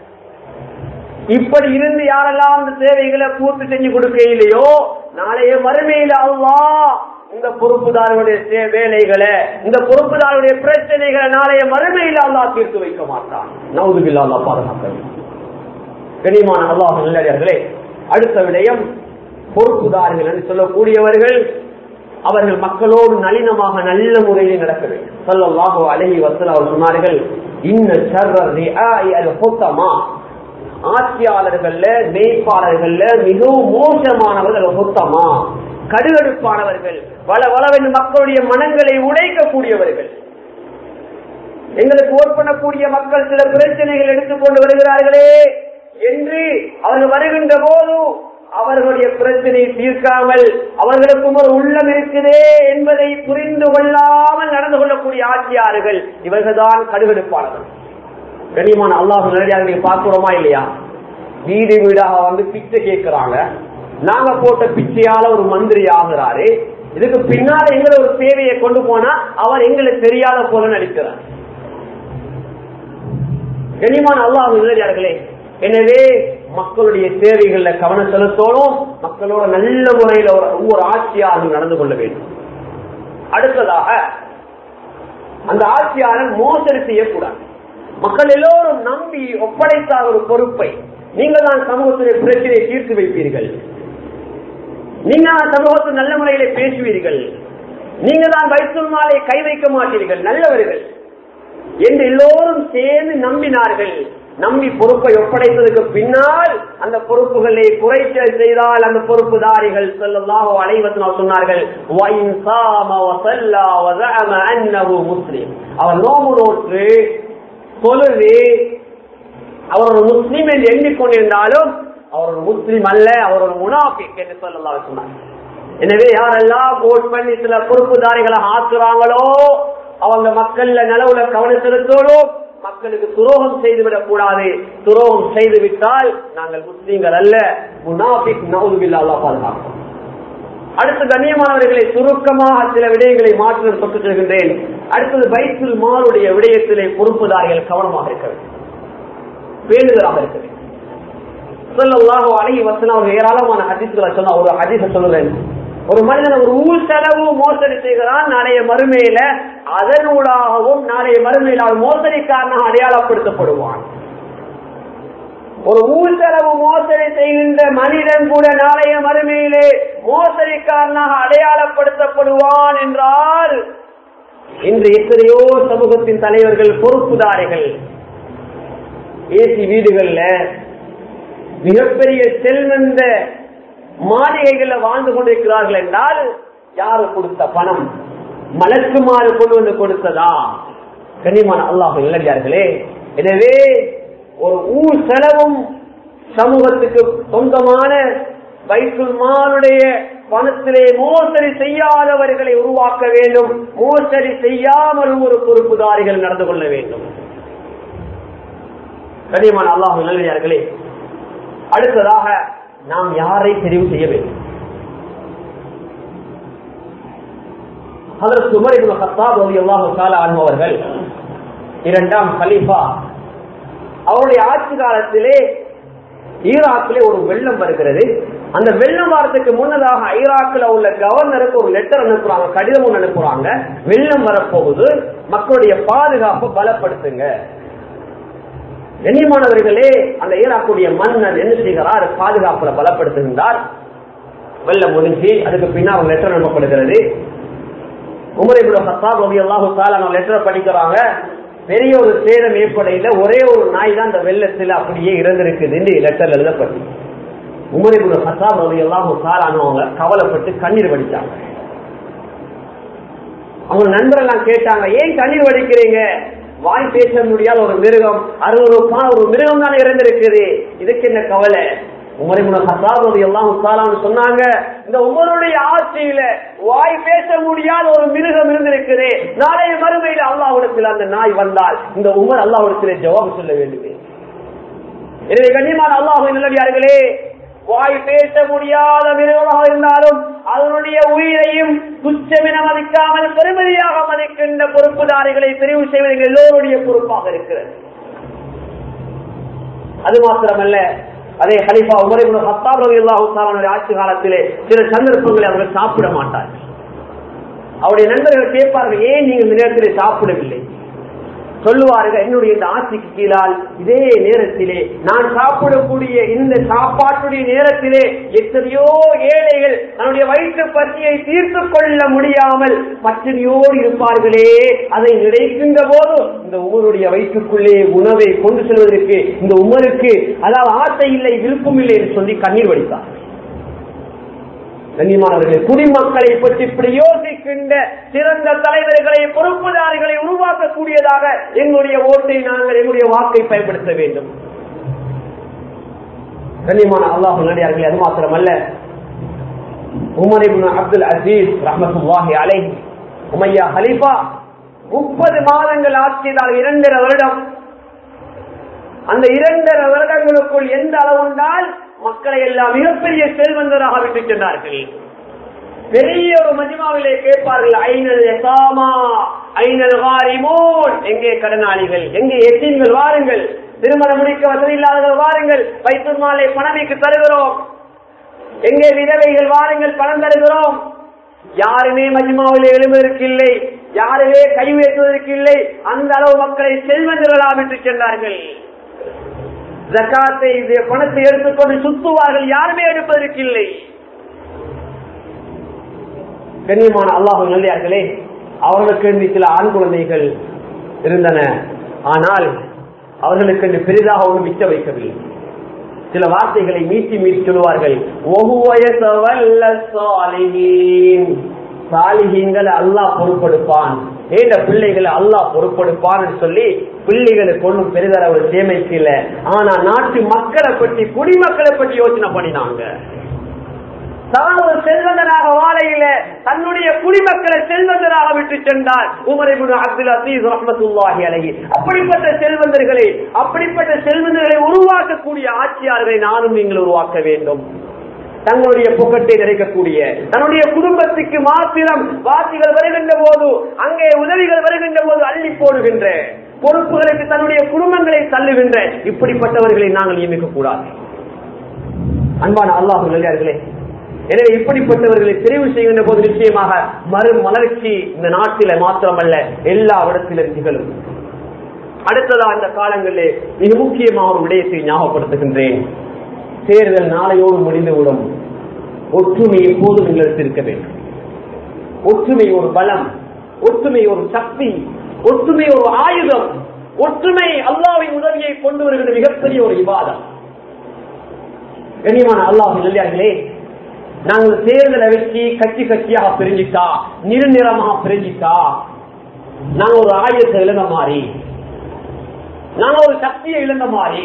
இப்படி இருந்து யாரெல்லாம் இந்த சேவைகளை பூர்த்தி செஞ்சு கொடுக்க இல்லையோ, நாளைய மறுமையில அல்லாஹ் இந்த பொறுப்புதாரருடைய வேலைகளை இந்த பொறுப்புதாரருடைய பிரச்சனைகளை நாளைய மறுமையில அல்லாஹ் தீர்த்து வைக்க மாட்டான். நவுதுபில்லாஹ், அல்லாஹ் பாதுகாக்க. கண்ணியமான அல்லாஹ் நல்லடியார்களே, அடுத்த விடயம் பொறுப்புதாரர்கள் என்று சொல்லக்கூடியவர்கள் அவர்கள் மக்களோடு நளினமாக நல்ல முறையில் நடக்க வேண்டும். ஸல்லல்லாஹு அலைஹி வஸல்லம் அவர்கள் சொன்னார்கள், இன்ன ஷர்ரர் ரிஆஇ அல் ஹுதமா, ஆட்சியாளர்கள்ல மேய்ப்பாளர்கள்ல மிகவும் மோசமானவர்கள் ஹுதமா, கடுகடுப்பானவர்கள், வள வளவென்று மக்களுடைய மனங்களை உடைக்கக்கூடியவர்கள். எங்களுக்கு ஓட் பண்ணக்கூடிய மக்கள் சில பிரச்சனைகள் எடுத்துக்கொண்டு வருகிறார்களே என்று அவர்கள் வருகின்ற போது அவர்களுடைய பிரச்சனையை தீர்க்காமல் அவர்களுக்கும் ஒரு உள்ளம் இருக்குதே என்பதை புரிந்து கொள்ளாமல் நடந்து கொள்ளக்கூடிய ஆட்சியாளர்கள் இவர்கள்தான் கடுகடுப்பாளர்கள். கண்ணியமான அல்லாஹ் நேரடியாக பார்க்கிறோமா இல்லையா? வீடு வீடாக வந்து பிச்சை கேட்கிறாங்க, நாங்க போட்ட பிச்சையால ஒரு மந்திரி ஆகிறாரு, இதுக்கு பின்னால எங்களை ஒரு சேவையை கொண்டு போனா அவர் எங்களுக்கு தெரியாத போல நடிக்கிறார். கண்ணியமான அல்லாஹ் நேரடியார்களே, எனவே மக்களுடைய தேவைகள்ல கவனம் செலுத்தோடும், மக்களோட நல்ல முறையில ஒவ்வொரு ஆட்சியாளரும் நடந்து கொள்ள வேண்டும். அடுத்ததாக, அந்த ஆட்சியாளர் மோசடி செய்யக்கூடாது. மக்கள் எல்லோரும் நம்பி ஒப்படைத்த ஒரு பொறுப்பை நீங்கள் தான் சமூகத்துடைய பிரச்சனையை தீர்த்து வைப்பீர்கள், நீங்க தான் சமூகத்தில் நல்ல முறையிலே பேசுவீர்கள், நீங்க தான் பைத்துல் மாலை கை வைக்க மாட்டீர்கள், நல்லவர்கள் என்று எல்லோரும் சேர்ந்து நம்பினார்கள். நம்பி பொறுப்பை ஒப்படைத்ததுக்கு பின்னால் அந்த பொறுப்புகளை குறைச்சல் செய்தால் அந்த பொறுப்புதாரிகள் ஸல்லல்லாஹு அலைஹி வஸல்லம் சொன்னார்கள், வஇன் ஸாம வஸல்லா வஸஅம அன்னஹு முஸ்லிம், அவர் நோன்பு நோற்று தொழுது அவர் ஒரு முஸ்லிம் என்று எண்ணிக்கொண்டிருந்தாலும் அவர் ஒரு முஸ்லிம் அல்ல, அவர் ஒரு முனாஃபிக் என்று ஸல்லல்லாஹு அலைஹி வஸல்லம். எனவே யாரெல்லாம் ஓட் பண்ணி சில பொறுப்புதாரிகளை ஆக்குறாங்களோ அவங்க மக்கள்ல நலவுல கவனம் செலுத்தோடும், மக்களுக்கு துரோகம் செய்துவிடக் கூடாது. துரோகம் செய்து விட்டால் நாங்கள் முஸ்லீம்கள் அல்ல, முனாஃபிக், நவுதுபில்லாஹ், அல்லாஹ் பாதுகாக்கும். அடுத்து கண்ணியமானவர்களை சுருக்கமாக சில விடயங்களை மாற்றம் தொட்டு செல்கின்றேன். அடுத்தது பைத்துல் மாலுடைய விடயத்திலே பொறுப்புதாரிகள் கவனமாக இருக்க வேண்டும், பேணுதலாக இருக்க வேண்டும். ஸல்லல்லாஹு அலைஹி வஸல்லம் ஏராளமான ஹதீஸ்களை சொன்ன ஒரு ஹதீஸை சொல்லுவேன். ஒரு மனிதன் ஒரு ஊர் செலவு மோசடி செய்கிறான், நாளைய மறுமையில அதனூடாகவும் நாளைய மறுமையில மோசடிக்காரனாக அடையாளப்படுத்தப்படுவான். ஒரு ஊர் செலவு மோசடி செய்கின்ற மனிதன் கூட நாளைய மறுமையிலே மோசடிக்காரனாக அடையாளப்படுத்தப்படுவான் என்றால், இன்று எத்தனையோ சமூகத்தின் தலைவர்கள் பொறுப்புதாரிகள் ஏசி வீடுகள்ல மிகப்பெரிய செல்வந்த மாளிகைகள்ல வாழ்ந்து கொண்டிருக்கிறார்கள் என்றால் யாரு கொடுத்த பணம்? மலக்குமாறு கொண்டு வந்து கொடுத்ததா? கண்ணியமான அல்லாஹ் நல்லடியார்களே, எனவே ஒரு ஊர் செலவும் சமூகத்துக்கு சொந்தமான பைத்துல் மாலுடைய பணத்திலே மோசடி செய்யாதவர்களை உருவாக்க வேண்டும். மோசடி செய்யாமல் ஒரு பொறுப்புதாரிகள் நடந்து கொள்ள வேண்டும். கண்ணியமான அல்லாஹ் நல்லடியார்களே, அடுத்ததாக நாம் யாரை தெரிவு செய்ய வேண்டும்? ஹஜ்ரத் உமர் இப்னு கத்தாப் ரலியல்லாஹு தஆலா அன்ஹு அவர்கள் இரண்டாம் கலீஃபா, அவருடைய ஆட்சி காலத்திலே ஈராக்கிலே ஒரு வெள்ளம் வருகிறது. அந்த வெள்ளம் வரதுக்கு முன்னதாக ஈராக்கில் உள்ள கவர்னருக்கு ஒரு லெட்டர் அனுப்புறாங்க, கடிதம் ஒன்று அனுப்புறாங்க. வெள்ளம் வரப்போகுது, மக்களுடைய பாதுகாப்பை பலப்படுத்துங்க. கண்ணியமானவர்களே, அந்த ஈராக்குடைய மன்னர் என்ன செய்கிறார்? பாதுகாப்புல பலப்படுத்துகின்றார். வெள்ளம் முடிஞ்சு அதுக்கு பின்னா அவங்க லெட்டர் அனுப்பப்படுகிறது. உமர் இப்னு கத்தாப் ரலியல்லாஹு தஆலா அந்த லெட்டரை படிக்கிறாங்க. பெரிய ஒரு சேதம் ஏற்படையில ஒரே ஒரு நாய் தான் அந்த வெள்ளத்தில் அப்படியே இறந்திருக்குது என்று லெட்டர் எழுதப்பட்டு, உமர் இப்னு கத்தாப் ரலியல்லாஹு தஆலா அவங்க கவலைப்பட்டு கண்ணீர் வடித்தாங்க. அவங்க நண்பரெல்லாம் கேட்டாங்க, ஏன் கண்ணீர் வடிக்கிறீங்க? வாய் பேச முடியாத ஒரு மிருகம், அறுபது ரூபாய் ஒரு மிருகம் தான் இறந்திருக்குது, இதுக்கு என்ன கவலை? உமர் இப்னு கத்தாப் ரலியல்லாஹு தஆலா சொன்னாங்க, இந்த உமருடைய ஆட்சியில வாய் பேச முடியாத ஒரு மிருகம் இருந்திருக்குது, நாளைய மறுமையில் அல்லாஹ்விடத்தில் அந்த நாய் வந்தால் இந்த உமர் அல்லாஹ்விடத்திலே ஜவாப் சொல்ல வேண்டுமே. எனவே கண்ணியமான அல்லாஹ்வின் நல்லடியார்களே, வாய் பேச முடியாத மிருகமாக இருந்தாலும் அதனுடைய உயிரையும் துச்சமென மதிக்காமல் பெருமதியாக மதிக்கின்ற பொறுப்புதாரிகளை தெரிவு செய்வது எல்லோருடைய பொறுப்பாக இருக்கிறது. அது மாத்திரமல்ல, அதே கலீஃபா உமர் இப்னு கத்தாப் ரலியல்லாஹு தஆலா ஆட்சி காலத்திலே சில சந்தர்ப்பங்களில் அவர்கள் சாப்பிட மாட்டார்கள். அவருடைய நண்பர்கள் கேட்பார்கள், ஏன் நீங்கள் இந்த நேரத்திலே சாப்பிடவில்லை? சொல்லுவார்கள், என்னுடைய இந்த ஆட்சிக்கு கீழால் இதே நேரத்திலே நான் சாப்பிடக்கூடிய இந்த சாப்பாட்டுடைய நேரத்திலே எத்தனையோ ஏழைகள் தன்னுடைய வயிற்று பசியை தீர்த்து கொள்ள முடியாமல் பட்டினியோடு இருப்பார்களே, அதை நினைக்கின்ற போது இந்த உமருடைய வயிற்றுக்குள்ளே உணவை கொண்டு செல்வதற்கு இந்த உமருக்கு அதாவது ஆசை இல்லை, விருப்பம் இல்லை என்று சொல்லி கண்ணீர் வடித்தார்கள். கண்ணியமானவர்களே, குடிமக்களை பற்றி இப்படி யோசிக்கின்ற சிறந்த தலைவர்களை, பொறுப்புதாரிகளை உருவாக்கக்கூடியதாக எங்களுடைய ஓட்டை நாங்கள் எங்களுடைய வாக்கை பயன்படுத்த வேண்டும். கண்ணியமான அல்லாஹ் நல்லடியார்களே, அது மாத்திரமல்ல, உமர் இப்னு அப்துல் அசீஸ் ரஹ்மத்துல்லாஹி அலைஹி உமையா ஹலீஃபா முப்பது மாதங்கள் ஆட்சியதால் இரண்டரை வருடம். அந்த இரண்டரை வருடங்களுக்குள் எந்த அளவுண்டால் மக்களை எல்லாம் மிகப்பெரிய செல்வந்தராக விட்டு சென்றார்கள். பெரிய ஒரு மஜ்மாவிலே கேட்பார்கள், ஐனல் யசாமா ஐனல் காரிமூன், எங்கே கடனாளிகள், எங்கே எத்தீம்கள், வாருங்கள், திருமணம் முடிக்க வசதி இல்லாதவர்கள் வாருங்கள், பைத்துல் மாலை பணமிக்கு தருகிறோம், எங்கே விதவைகள் வாருங்கள், பணம் தருகிறோம். யாருமே மஜ்மாவிலே எழுவதற்கு இல்லை, யாருமே கை உயர்த்துவதற்கு இல்லை. அந்த அளவு மக்களை செல்வந்தர்களாக விட்டு சென்றார்கள். ஜகாத்தை பணத்தை எடுத்துக்கொண்டு சுத்துவார்கள், யாருமே எடுப்பதற்கு இல்லை. கண்ணியமான அல்லாஹ் நல்லே, அவர்களுக்கு சில ஆண் குழந்தைகள் இருந்தன. ஆனால் அவர்களுக்கு பெரிதாக ஒன்றும் மிச்ச வைக்கவில்லை. சில வார்த்தைகளை மீட்டி மீட்டி சொல்லுவார்கள். சாலிஹீன்களை அல்லாஹ் பொறுப்பெடுப்பான், ஏண்ட பிள்ளைகளை அல்லாஹ் பொறுப்பெடுப்பான் சொல்லி பிள்ளைகளுக்கு ஒன்றும் பெரிதளவு சேமிக்கல. ஆனா நாட்டு மக்களை பற்றி, குடிமக்களை பற்றி யோசனை பண்ணினாங்க. ஒரு செல்வந்தனாக வாழையில தன்னுடைய குடிமக்களை செல்வந்தராக விட்டு சென்றார் உமர் இப்னு அப்துல் அசீஸ் ரஹ்மத்துல்லாஹி அலைஹி. அப்படிப்பட்ட செல்வந்தர்களை அப்படிப்பட்ட செல்வந்தர்களை உருவாக்கக்கூடிய ஆட்சியாளர்களை நானும் நீங்கள் உருவாக்க வேண்டும். தங்களுடைய பொக்கட்டை நிறைக்கக்கூடிய, தன்னுடைய குடும்பத்துக்கு மாத்திரம் வாசிகள் வருகின்ற போது, அங்கே உதவிகள் வருகின்ற போது அள்ளி போடுகின்ற, பொறுப்புகளுக்கு தன்னுடைய குடும்பங்களை தள்ளுகின்ற இப்படிப்பட்டவர்களை நாங்கள் நியமிக்க கூடாது. அன்பான அல்லாஹ் நல்லடியார்களே, எனவே இப்படிப்பட்டவர்களை தெரிவு செய்கின்ற போது நிச்சயமாக மறு மலர்ச்சி இந்த நாட்டில மாத்திரமல்ல எல்லா இடத்திலும் நிகழும். அடுத்ததா இந்த காலங்களிலே மிக முக்கியமான ஒரு விடயத்தை ஞாபகப்படுத்துகின்றேன். தேர்தல் நாளையோடு முடிந்துவிடும். ஒற்றுமை எப்போதும் எங்களுக்கு இருக்க வேண்டும். ஒற்றுமை ஒரு பலம், ஒற்றுமை ஒரு சக்தி, ஒற்றுமை ஒரு ஆயுதம், ஒற்றுமை அல்லாஹ்வின் உதவியை கொண்டு வருகின்ற மிகப்பெரிய ஒரு இபாதத். கண்ணியமான அல்லாஹ் நல்லடியார்களே, நாங்கள் தேர்தலை வச்சு கட்சி கட்சியாக பிரிஞ்சிட்டா, நிறநிறமாக பிரிஞ்சிட்டா, நாங்க ஒரு ஆயுதத்தை இழந்த மாதிரி, நாங்க ஒரு சக்தியை இழந்த மாதிரி,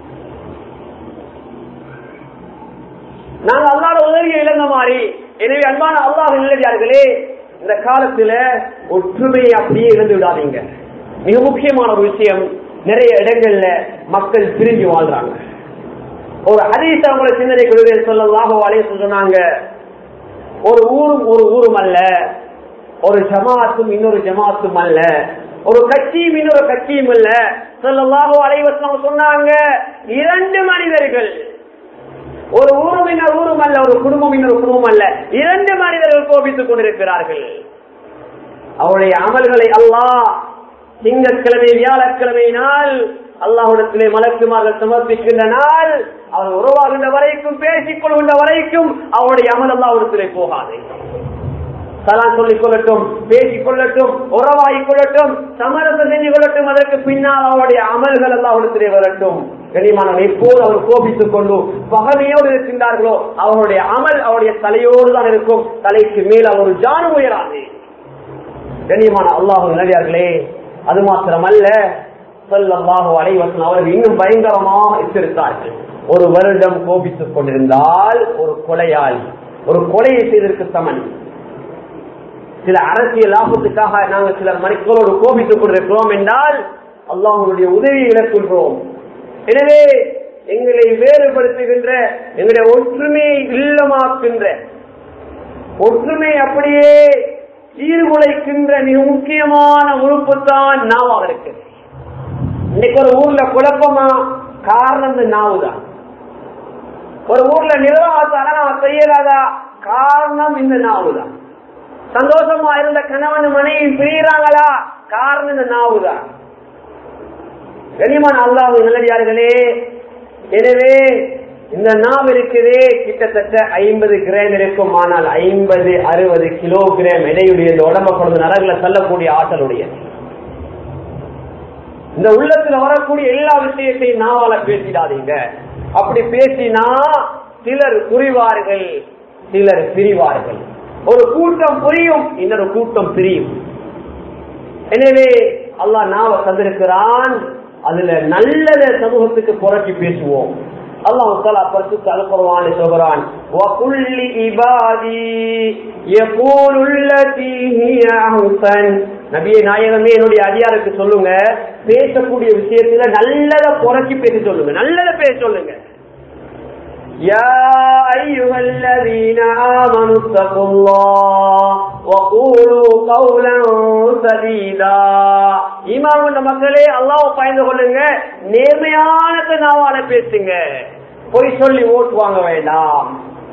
நாங்க அல்லாஹ்வுடைய உதவியை இழந்த மாதிரி. எனவே அன்பான அல்லாஹ் நல்லடியார்களே, இந்த காலத்துல ஒற்றுமையை அப்படியே இழந்து விடாதீங்க. மிக முக்கியமான ஒரு விஷயம், நிறைய இடங்கள்ல மக்கள் பிரிஞ்சு வாழ்றாங்க. ஒரு ஹதீஸ் அவங்களை சிந்தனை கொள்கை ஸல்லல்லாஹு அலைஹி வஸல்லம் சொன்னாங்க, ஒரு ஊரும் ஒரு ஊரும் அல்ல, ஒரு ஜமாஅத்தும் இன்னொரு ஜமாஅத்தும் அல்ல, ஒரு கட்சியும் இன்னொரு கட்சியும் அல்ல. ஸல்லல்லாஹு அலைஹி வஸல்லம் சொன்னாங்க, இரண்டு மனிதர்கள், ஒரு ஊரும் இன்னொரு ஊரும் அல்ல, ஒரு குடும்பம் இன்னொரு குடும்பம் அல்ல, இரண்டு மனிதர்கள் கோபித்துக் கொண்டிருக்கிறார்கள். அவருடைய அமல்களை அல்லாஹ் திங்கட்கிழமை வியாழக்கிழமை நாள் அல்லாஹ்விடத்திலே மலக்குமார்கள் சமர்ப்பிக்கின்ற நாள், அவர் உறவாகின்ற வரைக்கும், பேசிக் கொள்கின்ற வரைக்கும் அவருடைய அமல் அல்லாஹ்விடத்திலே போகாது. சலாம் சொல்லிக் கொள்ளட்டும், பேசிக் கொள்ளட்டும், உறவாகிக் கொள்ளட்டும், சமரசம் செஞ்சு கொள்ளட்டும், அதற்கு பின்னால் அவருடைய அமல்கள் அல்லாஹ்விடத்திலே வரட்டும். கனிமானவன் எப்போது அவர் கோபித்துக் கொண்டு பகமையோடு இருக்கின்றார்களோ அவருடைய அமல் அவருடைய தலையோடு தான் இருக்கும், தலைக்கு மேல் அவர் ஜானு உயராது. கண்ணியமான அல்லாஹ் நல்லடியார்களே, அது மாத்திரமல்ல, ஸல்லல்லாஹு அலைஹி வஸல்லம் அவர்கள் இன்னும் பயங்கரமாக எச்சரித்தார்கள். ஒரு வருடம் கோபித்துக் கொண்டிருந்தால் ஒரு கொலையாளி ஒரு கொலையை செய்ததற்கு சமன். சில அரசியல் லாபத்துக்காக நாங்கள் சில மனிதர்களோடு கோபித்துக் கொண்டிருக்கிறோம் என்றால் அல்லாஹ்வுடைய உதவியை இழக்கின்றோம். எனவே எங்களை வேறுபடுத்துகின்ற, எங்களுடைய ஒற்றுமையை இல்லமாக்குகின்ற, ஒற்றுமை அப்படியே சீர்குலைக்கின்ற மிக முக்கியமான உறுப்பு தான் நாவாக இருக்கு. இன்னைக்கு ஒரு ஊர்ல குழப்பமா, காரணம் இந்த நாவு தான். ஒரு ஊர்ல நிர்வாகத்தான செய்யறாதா, காரணம் இந்த நாவு தான். சந்தோஷமா இருந்த கணவன் மனைவி பிரிகிறாங்களா, காரணம் இந்த நாவு தான். கனிமான் அல்லாஹ் நல்லடியார்களே, எனவே இந்த நாவு இருக்குதே கிட்டத்தட்ட ஐம்பது கிராம் இருக்கும். ஆனால் ஐம்பது அறுபது கிலோகிராம் எடையுடைய உடம்ப கொண்டு நரகுல தள்ளக்கூடிய ஆற்றலுடைய இந்த உள்ளத்துல வரக்கூடிய எல்லா விஷயத்தையும் நாவால பேசிடாதீங்க. அப்படி பேசினா சிலர் புரிவார்கள், சிலர் பிரிவார்கள். ஒரு கூட்டம் புரியும், இன்னொரு கூட்டம் பிரியும். எனவே அல்லாஹ் நாவை தந்திருக்கிறான், அதுல நல்லத சமூகத்துக்கு புரட்சி பேசுவோம். அல்லாஹ் தஆலா பரிசுத்த அல் குர்ஆன்ல சொல்றான், வகுல்லி இபாதி யகூலுல் லதி ஹிய அஹ்சன். நபியே நாயகமே, என்னுடைய அடியாருக்கு சொல்லுங்க, பேசக்கூடிய விஷயத்துல நல்லத புரட்சி பேச சொல்லுங்க, நல்லத பேச சொல்லுங்க. யா அய்யுஹல்லதீன ஆமனு தகுல்லாஹ் வகூலு கௌலன் சதீதா. ஈமான் கொண்ட மக்களே, அல்லாஹ்வை பயந்து கொள்ளுங்க, நேர்மையான நாவால பேசுங்க, பொய் சொல்லி ஓட்டு வாங்க வேண்டாம்,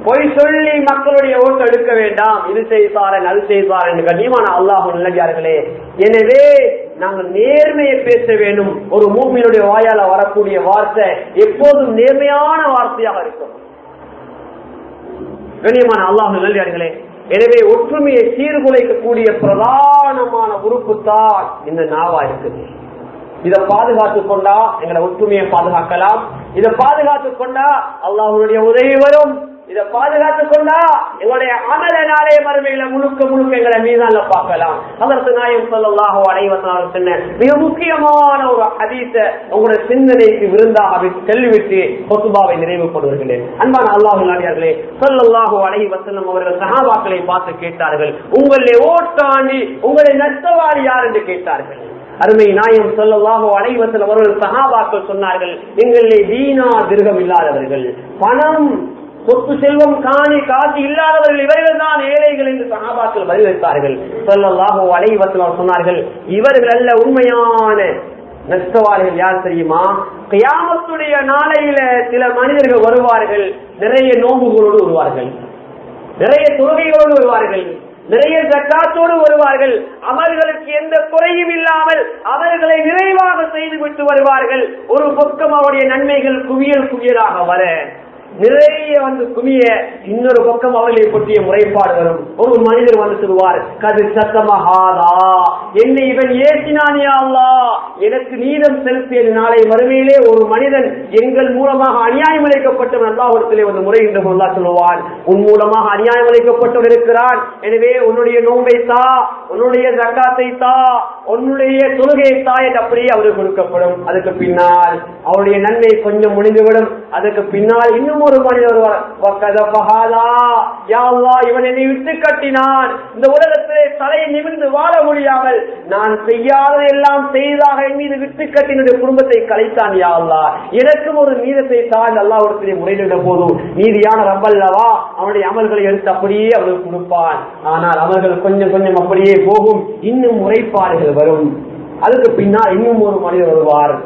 பொய் சொல்லி மக்களுடைய ஓட்டு எடுக்க வேண்டாம். இது செய்தாரன் அது செய்தாரன் கண்ணியமான அல்லாஹ் நல்லடியார்களே, எனவே நாங்கள் நேர்மையை பேச வேண்டும். ஒரு மூமினுடைய வாயால வரக்கூடிய வார்த்தை எப்போதும் நேர்மையான வார்த்தையாக இருக்கும். கண்ணியமான அல்லாஹ் நல்லடியார்களே, எனவே ஒற்றுமையை சீர்குலைக்கக்கூடிய பிரதானமான உறுப்பு தான் இந்த நாவா இருக்குது. இதை பாதுகாத்துக் கொண்டா எங்களை ஒற்றுமையை பாதுகாக்கலாம். இதை பாதுகாத்துக் கொண்டா அல்லாஹ்வுடைய உதவி வரும். இதை பாதுகாத்துக் கொண்டா எங்களுடைய அமல நாளே மறுமையில முழுக்க முழுக்க எங்களை மீதான பார்க்கலாம். அதற்கு நாயகம் ஸல்லல்லாஹு அலைஹி வஸல்லம் சொன்ன மிக முக்கியமான ஒரு ஹதீஸை உங்களுடைய சிந்தனைக்கு விருந்தாக சொல்லிவிட்டு குத்பாவை நிறைவு கொள்கிறேன். அன்பான அல்லாஹ்வின் அடியார்களே, ஸல்லல்லாஹு அலைஹி வஸல்லம் அவர்கள் சஹாபாக்களை பார்த்து கேட்டார்கள், உங்களுடைய ஓட்டாண்டி உங்களுடைய நஷ்டவாளி யார் என்று கேட்டார்கள். அருமை நாயகம் ஸல்லல்லாஹு அலைஹி வஸல்லம் அவர்கள் சஹாபாக்கள் சொன்னார்கள், எங்களிலே தீனா திர்கம் இல்லாதவர்கள், பணம் சொத்து செல்வம் காணி காசு இல்லாதவர்கள் இவர்கள் தான் ஏழைகள் என்று சஹாபாக்கள் பதிலளித்தார்கள். ஸல்லல்லாஹு அலைஹி வஸல்லம் சொன்னார்கள், இவர்கள் அல்ல உண்மையான நஷ்டவாளிகள். யார் தெரியுமா? கியாமத்துடைய நாளையில சில மனிதர்கள் வருவார்கள், நிறைய நோம்புகளோடு வருவார்கள், நிறைய தொழுகைகளோடு வருவார்கள், நிறைய ஜக்காத்தோடு வருவார்கள், அமல்களுக்கு எந்த குறையும் இல்லாமல் அவர்களை நிறைவாக செய்துவிட்டு வருவார்கள். ஒரு பக்கம் அவருடைய நன்மைகள் குவியல் குவியலாக வர நிறைய வந்து குமிய, இன்னொரு பக்கம் அவர்களை பற்றிய முறைப்பாடு வரும். ஒரு மனிதர் வந்து சொல்வார், கது சத்தமஹாதா, என்னை இவன் ஏசினானியா அல்லாஹ், எனக்கு நீதம் செலுத்தியது. நாளை மறுமையிலே ஒரு மனிதன் எங்கள் மூலமாக அநியாயம் அளிக்கப்பட்டவன் அல்லாஹ்விடத்திலே வந்து முறையின்ற அல்லாஹ் சொல்லுவான், உன் மூலமாக அநியாயம் அளிக்கப்பட்டவன் இருக்கிறான், எனவே உன்னுடைய நோன்பை தா, உன்னுடைய ஜக்காத்தை தா, உன்னுடைய தொழுகை தா என்று அப்படியே அவருக்கு கொடுக்கப்படும். அதுக்கு பின்னால் அவருடைய நன்மை கொஞ்சம் முடிந்துவிடும். அதுக்கு பின்னால் இன்னும் ஒரு மனிதர் இவன் என்னை விட்டு கட்டினான், இந்த உலகத்திலே தலையை நிமிர்ந்து வாழ முடியாமல் நான் செய்யாத எல்லாம் செய்தாக என் மீது விட்டு கட்டினுடைய குடும்பத்தை கலைத்தான். யா அல்லாஹ், எனக்கும் ஒரு நீதத்தை தான் அல்லாஹ்விடத்திலே முறையிட போதும். நீதியான ரப்பல்லவா, அவனுடைய அமல்களை எடுத்து அப்படியே அவர்களுக்கு கொடுப்பான். ஆனால் அவர்கள் கொஞ்சம் கொஞ்சம் அப்படியே போகும், இன்னும் முறைப்பாடுகள் வரும். அதுக்கு பின்னால் இன்னும் ஒரு மனிதர் வருவார்,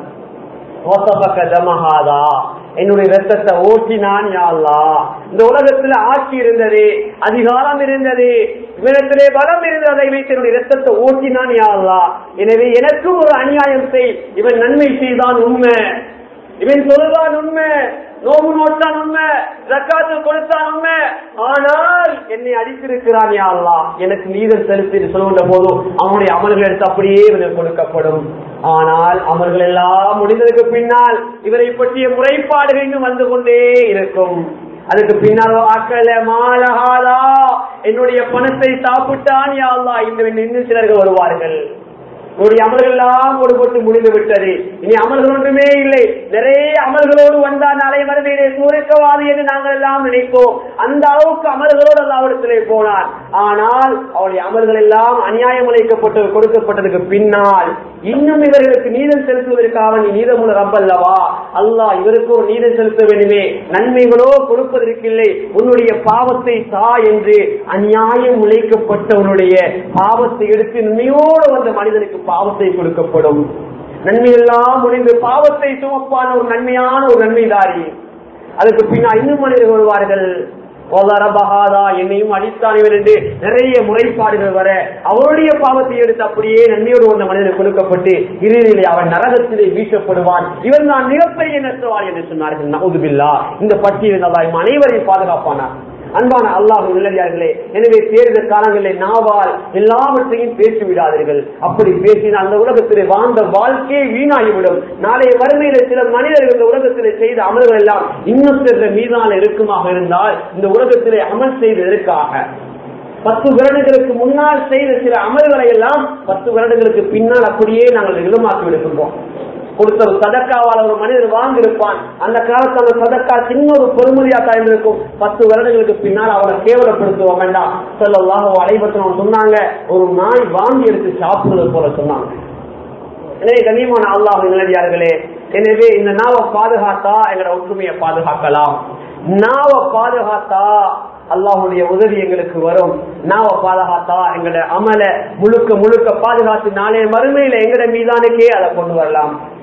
என்னுடைய ரத்தத்தை ஓட்டினான். யா அல்லாஹ், இந்த உலகத்துல ஆட்சி இருந்தது, அதிகாரம் இருந்தது, இவனத்திலே பலம் இருந்தது, அதை வைத்து என்னுடைய ரத்தத்தை ஓட்டினான். யா அல்லாஹ், எனவே எனக்கும் ஒரு அநியாயம் செய். இவன் நன்மை செய்தான் உண்மை, இவன் சொல்லுதான் உண்மை, நோம்பு நோட்டான் உண்மை, ஜக்காத்து கொடுத்தான் உண்மை, ஆனால் என்னை அடித்திருக்கிறான். யா அல்லாஹ், எனக்கு நீதம் செலுத்தி சொல்லுகின்ற போதும் அவனுடைய அமல்கள் எடுத்து அப்படியே இவனுக்கு கொடுக்கப்படும். ஆனால் அமல்கள் எல்லாம் முடிந்ததுக்கு பின்னால் இவரை பற்றிய முறைப்பாடுகள் இன்னும் வந்து கொண்டே இருக்கும். அதுக்கு பின்னால் அக்கல மாலஹாதா, என்னுடைய பணத்தை சாப்பிட்டான். யா அல்லாஹ், இன்னும் சிலர்கள் வருவார்கள், உங்களுடைய அமல்கள் எல்லாம் ஒடுபட்டு முடிந்து விட்டது, இனி அமல்கள் ஒன்றுமே இல்லை, நிறைய அமல்களோடு வந்தால் நாளை மறுமையிலே சூரியக்கவாதி என்று நாங்கள் எல்லாம் நினைப்போம். அந்த அளவுக்கு அமல்களோடு அல்லாஹ்விடத்திலே போனார். ஆனால் அவருடைய அமல்கள் எல்லாம் அநியாயம் அளிக்கப்பட்டு கொடுக்கப்பட்டதுக்கு பின்னால் இன்னும் இவர்களுக்கு நீதம் செலுத்துவதற்காக நீ நீதமுள்ள ரப்பல்லவா, அல்லாஹ் இவருக்கு ஒரு நீதம் செலுத்த வேண்டுமே, நன்மைகளோ கொடுப்பதற்கில்லை, உன்னுடைய பாவத்தை தா என்று அநியாயம் உழைக்கப்பட்டவனுடைய பாவத்தை எடுத்து நன்மையோடு வந்த மனிதனுக்கு பாவத்தை கொடுக்கப்படும். நன்மை எல்லாம் முடிந்து பாவத்தை சுமப்பான ஒரு நன்மையான ஒரு நன்மைதாரி. அதுக்கு பின்னால் இன்னும் மனிதர்கள் வருவார்கள், என்னையும் அடித்தானவன் என்று நிறைய முறைப்பாடுகள் வர அவருடைய பாவத்தை எடுத்து அப்படியே நன்மையோடு வந்த மனிதனுக்கு கொடுக்கப்பட்டு இறுதியிலே அவன் நரகத்திலே வீசப்படுவான். இவன் தான் மிகப்பெரிய நஷ்டவாளி என்று சொன்னார்கள். நஊது பில்லாஹ். இந்த பட்டியலில் அல்லாஹ் அனைவரையும் பாதுகாப்பானார். அன்பான அல்லாஹ் நல்லடியார்களே, எனவே தேர்தல் காலங்களில் நாவால் எல்லாவற்றையும் பேசி விடாதீர்கள். அப்படி பேசினால் அந்த உலகத்திலே வாழ்ந்த வாழ்க்கையை வீணாகிவிடும். நாளைய வறுமையில சில மனிதர்கள் இந்த உலகத்திலே செய்த அமல்கள் எல்லாம் இன்னும் சில மீதான இருக்குமாக இருந்தால் இந்த உலகத்திலே அமல் செய்வதற்காக பத்து வருடங்களுக்கு முன்னால் செய்த சில அமல்களை எல்லாம் பத்து வருடங்களுக்கு பின்னால் அப்படியே நாங்கள் இளமாக்கி விடுகின்றோம். கொடுத்த ஒரு சதக்காவால் ஒரு மனிதர் வாங்கியிருப்பான், அந்த காலத்தில் அந்த சதக்கா சின்ன ஒரு பொறுமதியா தாய்ந்திருக்கும். பத்து வருடங்களுக்கு பின்னால் அவரை கேவலப்படுத்துவ வேண்டாம். ஸல்லல்லாஹு அலைஹி வஸல்லம் சொன்னாங்க, ஒரு நாய் வாங்கி எடுத்து சாப்பிடுவது போல சொன்னாங்க. எனவே கண்ணியமான அல்லாஹ்வின் நல்லடியார்களே, எனவே இந்த நாவை பாதுகாத்தா எங்களோட ஒற்றுமையை பாதுகாக்கலாம். நாவை பாதுகாத்தா அல்லாஹ்வுடைய உதவி எங்களுக்கு வரும். நாவை பாதுகாத்தா எங்களோட அமல முழுக்க முழுக்க பாதுகாத்து நாளே மறுமையில எங்கட மீதானுக்கே அதை கொண்டு வரலாம்.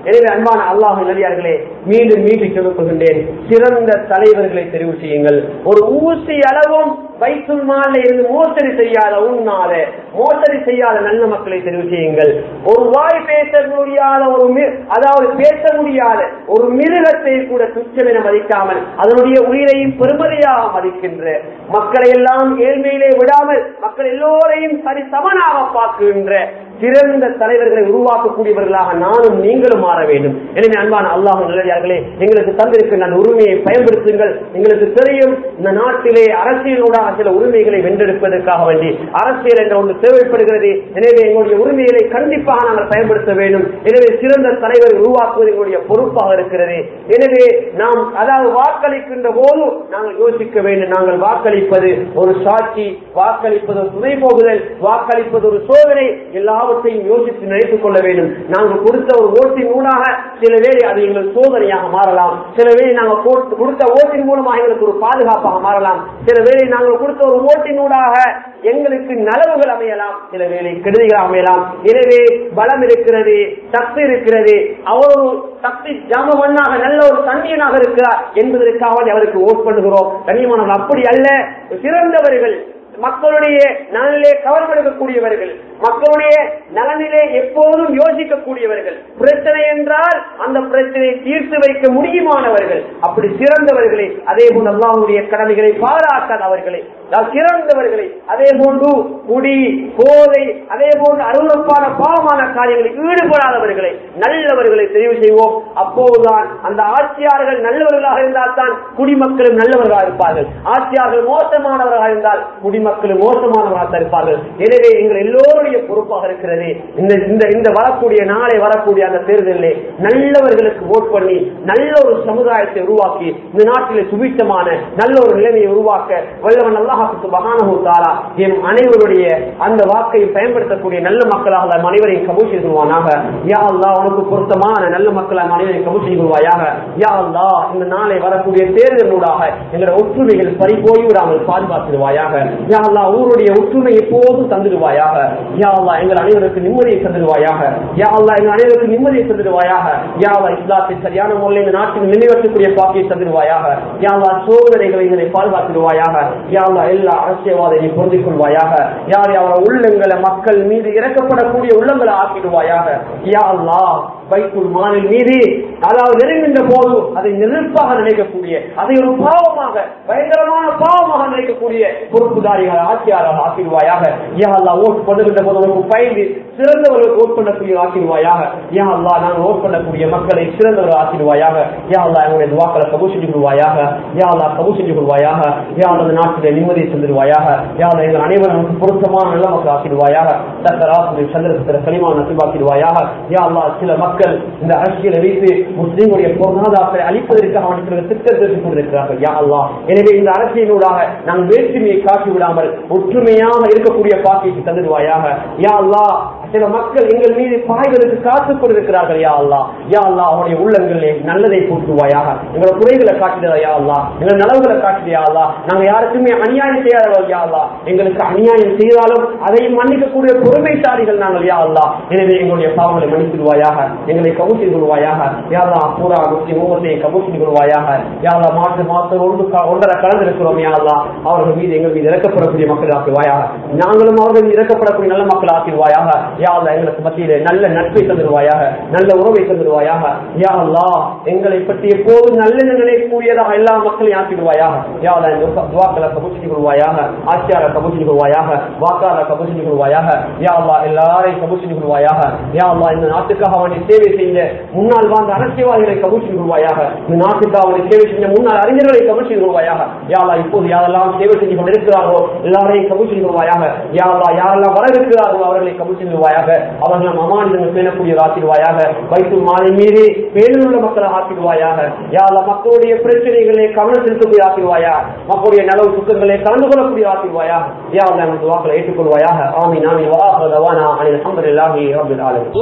எனவே அன்பான அல்லாஹ்வின் நல்லடியார்களே, மீண்டும் மீண்டும் சொல்லுகின்றேன், சிறந்த தலைவர்களை தெரிவு செய்யுங்கள். ஒரு ஊசி அளவும் பைத்துல் மால்ல இருந்து மோசடி செய்யாத, உண்ணாத மோசடி செய்யாத நல்ல மக்களை தெரிவு செய்யுங்கள். ஒரு வாய் பேச முடியாத, ஒரு அதாவது பேச முடியாத ஒரு மிருகத்தை கூட துச்சமென மதிக்காமல் அதனுடைய உயிரையும் பெருமதியாக மதிக்கின்ற, மக்களை எல்லாம் ஏழ்மையிலே விடாமல் மக்கள் எல்லோரையும் சரி சமனாக பார்க்கின்ற சிறந்த தலைவர்களை உருவாக்கக்கூடியவர்களாக நானும் நீங்களும் மாற வேண்டும். எனவே அன்பான அல்லாஹ்வின் நல்லடியார்களே, எங்களுக்கு தந்திருக்கின்ற அந்த உரிமையை பயன்படுத்துங்கள். எங்களுக்கு தெரியும், இந்த நாட்டிலே அரசியலோட சில உரிமைகளை வென்றெடுப்பதற்காக வேண்டி அரசியல் என்ற ஒன்று தேவைப்படுகிறது. எனவே எங்களுடைய உரிமைகளை கண்டிப்பாக நாங்கள் பயன்படுத்த வேண்டும். எனவே சிறந்த தலைவரை உருவாக்குவது எங்களுடைய பொறுப்பாக இருக்கிறது. எனவே நாம் அதாவது வாக்களிக்கின்ற போது நாங்கள் யோசிக்க வேண்டும், நாங்கள் வாக்களிப்பது ஒரு சாட்சி, வாக்களிப்பது ஒரு துணை போகுதல், வாக்களிப்பது ஒரு சோதனை, எல்லாவற்றையும் யோசித்து நினைத்துக் கொள்ள வேண்டும். நாங்கள் கொடுத்த ஒரு ஓட்டின் ஊடாக சில வேளை அது எங்கள் சோதனையாக மாறலாம், சில வேளை நாங்கள் கொடுத்த ஓட்டின் மூலமாக எங்களுக்கு ஒரு பாதுகாப்பாக மாறலாம், சில வேளை நாங்கள் கொடுத்த ஒரு ஓட்டினூடாக எங்களுக்கு நலவுகள் அமையலாம், சில வேளை கெடுதிகள் அமையலாம். எனவே பலம் இருக்கிறது, சக்தி இருக்கிறது, அவர் ஒரு சக்தி ஜாமவண்ணாக நல்ல ஒரு தண்ணியனாக இருக்கிறார் என்பதற்காக அவருக்கு ஓட் பண்ணுகிறோம். கண்ணியமானவர்கள் அப்படி அல்ல. சிறந்தவர்கள், மக்களுடைய நலனிலே கவனம் எடுக்கக்கூடியவர்கள், மக்களுடைய நலனிலே எப்போதும் யோசிக்கக்கூடியவர்கள், பிரச்சனை என்றால் அந்த பிரச்சனையை தீர்த்து வைக்க முடியுமானவர்கள், அப்படி சிறந்தவர்களை, அதே போன்று அல்லாஹ்வுடைய கடமைகளை பாராட்டாதவர்களை, சிறந்தவர்களை, அதே போன்று குடி போதை அதே போன்று அருவருப்பான பாவமான காரியங்களில் ஈடுபடாதவர்களை, நல்லவர்களை தெரிவு செய்வோம். அப்போதுதான் அந்த ஆட்சியாளர்கள் நல்லவர்களாக இருந்தால் தான் குடிமக்களும் நல்லவர்களாக இருப்பார்கள். ஆட்சியாளர்கள் மோசமானவர்களாக இருந்தால் குடிமக்களும் மோசமானவர்களாக இருப்பார்கள். எனவே எங்கள் எல்லோருடைய பொறுப்பாக இருக்கிறது, இந்த இந்த வரக்கூடிய நாளை வரக்கூடிய அந்த தேர்தலிலே நல்லவர்களுக்கு ஓட் பண்ணி நல்ல ஒரு சமுதாயத்தை உருவாக்கி இந்த நாட்டிலே சுபிட்சமான நல்ல ஒரு நிலைமையை உருவாக்க வல்லவன் அல்லாஹ் சுப்ஹானஹு வ தஆலா எம் அனைவருடைய அந்த வாக்கை பயன்படுத்தக்கூடிய நல்ல மக்களாக நம் அனைவரையும் கபூல் செய்வானாக. யா அல்லாஹ், உனக்கு பொருத்தமான நல்ல மக்களாக அனைவரையும் கபூல் செய்வாயாக. யா அல்லாஹ், இந்த நாளை வரக்கூடிய தேர்தலூடாக எங்களுடைய ஒற்றுமைகள் பறிபோய் விடாமல் பாதுகாத்துடுவாயாக. யா அல்லாஹ், ஊருடைய ஒற்றுமை எப்போதும் தந்துடுவாயாக. யா அல்லாஹ், எங்கள் அனைவருக்கு நிம்மதியை தந்துடுவாயாக. யா அல்லாஹ், எங்கள் அனைவருக்கு நிம்மதியை தந்துடுவாயாக. யா அல்லாஹ், இஸ்லாத்தை சரியான முறையில் இந்த நாட்டில் நிலைவற்றக்கூடிய பாக்கியை தந்துடுவாயாக. யா அல்லாஹ், சோதனைகளை எங்களை பாதுகாத்துடுவாயாக. யா அல்லாஹ், எல்லா அரசியல்வாதிகளை பொருந்திக் கொள்வாயாக. யார் யார் உள்ளங்களை மக்கள் மீது இறக்கப்படக்கூடிய உள்ளங்களை ஆக்கிடுவாயாக. யா அல்லாஹ், பைத்துல் மாலின் மீது அதாவது நெருங்கின்ற போது அதை நெருப்பாக நினைக்கக்கூடிய, அதை ஒரு பாவமாக பயங்கரமான பாவமாக நினைக்கக்கூடிய பொறுப்புதாரிகள் ஆட்சியாளர்கள் ஆக்கிடுவாயாக. யா அல்லாஹ், ஓட் பண்ணுகின்ற போது உனக்கு பயந்து சிறந்தவர்களுக்கு ஓட் பண்ணக்கூடிய ஆக்கிடுவாயாக. யா அல்லாஹ், நாங்கள் ஓட் பண்ணக்கூடிய மக்களை சிறந்தவர்கள் ஆக்கிடுவாயாக. யா அல்லாஹ், எங்களுடைய துஆக்களை கபூல் செஞ்சு கொள்வாயாக. யா அல்லாஹ், கபூல் செஞ்சு கொள்வாயாக. யா அல்லாஹ், நாட்டிலே நிம்மதியை தந்துடுவாயாக. யா அல்லாஹ், எங்கள் அனைவரும் பொருத்தமான நல்ல மக்கள் ஆக்கிடுவாயாக. தக்கராசுடைய சந்திரத்திர கலிமா நசிபாக்கிடுவாயாக. யா அல்லாஹ், சில மக்கள் இந்த அரசியலை வைத்து முஸ்லிம்களுடைய பொருளாதாரத்தை அளிப்பதற்காக அவனுக்கு திட்டத்தை கொண்டிருக்கிறார்கள். யா அல்லாஹ், எனவே இந்த அரசியலூடாக நாங்கள் வேற்றுமையை காட்டி விடாமல் ஒற்றுமையாக இருக்கக்கூடிய பாக்கியை தந்துடுவாயாக. யா அல்லாஹ், சில மக்கள் எங்கள் மீது பாய்வதற்கு காத்துக் கொண்டிருக்கிறார்கள். யா அல்லாஹ், யா அல்லாஹ், அவருடைய உள்ளங்களிலே நல்லதை போட்டுவாயாக. எங்களை குறைகளை காட்டுகிறதா யா அல்லாஹ், எங்கள் நலவுகளை காட்டுது யா அல்லாஹ். நாங்கள் யாருக்குமே அநியாயம் செய்யாதவர்கள் யா அல்லாஹ். எங்களுக்கு அநியாயம் செய்தாலும் அதை மன்னிக்கக்கூடிய பொறுமைசாலிகள் நாங்கள் யா அல்லாஹ். எனவே எங்களுடைய பாவங்களை மன்னித்துடுவாயாக, எங்களை கபூல் செய்து கொள்வாயாக. யா அல்லாஹ், பூரா முஸ்லிம் உம்மத்தை கபூல் செய்து கொள்வாயாக. யா அல்லாஹ், மாற்று மாற்று ஒன்று ஒன்றரை கலந்திருக்கிறோம் யா அல்லாஹ். அவர்கள் மீது எங்கள் மீது இறக்கப்படக்கூடிய மக்கள் ஆக்கிடுவாயாக. நாங்களும் அவர்கள் மீது இறக்கப்படக்கூடிய நல்ல மக்கள் ஆக்கிடுவாயாக. யா அல்லாஹ், எங்களுக்கு மத்தியிலே நல்ல நட்பை தந்துடுவாயாக, நல்ல உறவை தந்துடுவாயாக. யா அல்லாஹ், எங்களை பற்றி எப்போது நல்ல நினைக்கூடியதாக எல்லா மக்களையும் ஆக்கிடுவாயாக. யா அல்லாஹ், இந்த துஆக்களை கபூல் செய்து கொள்வாயாக. ஆட்சியாளரை கபூல் செய்து கொள்வாயாக. வாக்காளரை கபூல் செய்து கொள்வாயாக. யா அல்லாஹ், எல்லாரையும் கபூல் செய்து கொள்வாயாக. யா அல்லாஹ், இந்த நாட்டுக்காக அவனை சேவை செய்த முன்னாள் வாழ்ந்த அரசியல்வாதிகளை கபூல் செய்து கொள்வாயாக. இந்த நாட்டுக்காக அவனை சேவை செஞ்ச முன்னாள் அறிஞர்களை கபூல் செய்து கொள்வாயாக. யா அல்லாஹ், இப்போது யாரெல்லாம் சேவை செஞ்சு கொண்டிருக்கிறார்களோ எல்லாரையும் கபூல் செய்து கொள்வாயாக. யா அல்லாஹ், யாரெல்லாம் வர இருக்கிறார்களோ அவர்களை கபூல் செய்து கொள்வாயாக. அவர்கள் அமானிதங்கள் பேணக்கூடிய ஆக்கிடுவாயாக. பைத்துல் மாலின் மீது பேணுள்ள மக்களை ஆக்கிடுவாயாக. யா அல்லாஹ், மக்களுடைய பிரச்சனைகளை கவனம் செலுத்தக்கூடிய ஆக்கிடுவாயா. மக்களுடைய நலவு சுத்தங்களை கலந்து கொள்ளக்கூடிய ஆக்கிடுவாயா. யா அல்லாஹ், நமது துஆக்களை ஏற்றுக்கொள்வாயாக. ஆமீன் ஆமீன். வ ஆகிரு தவானா அனில் ஹம்துலில்லாஹி ரப்பில்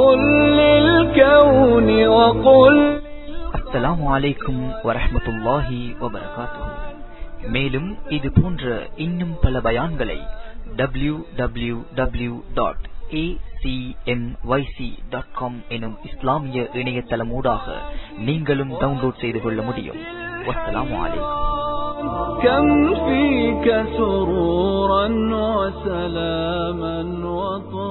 ஆலமீன். அஸ்ஸலாமு அலைக்கும் வரஹ்மத்துல்லாஹி வபரகாத்துஹு. மேலும் இது போன்ற இன்னும் பல பயான்களை W W W dot A C M Y C dot com எனும் இஸ்லாமிய இணையதளமூடாக நீங்களும் டவுன்லோட் செய்து கொள்ள முடியும். வஸ்ஸலாமு அலைக்கும். كم فيك سرورا وسلاما وطهورا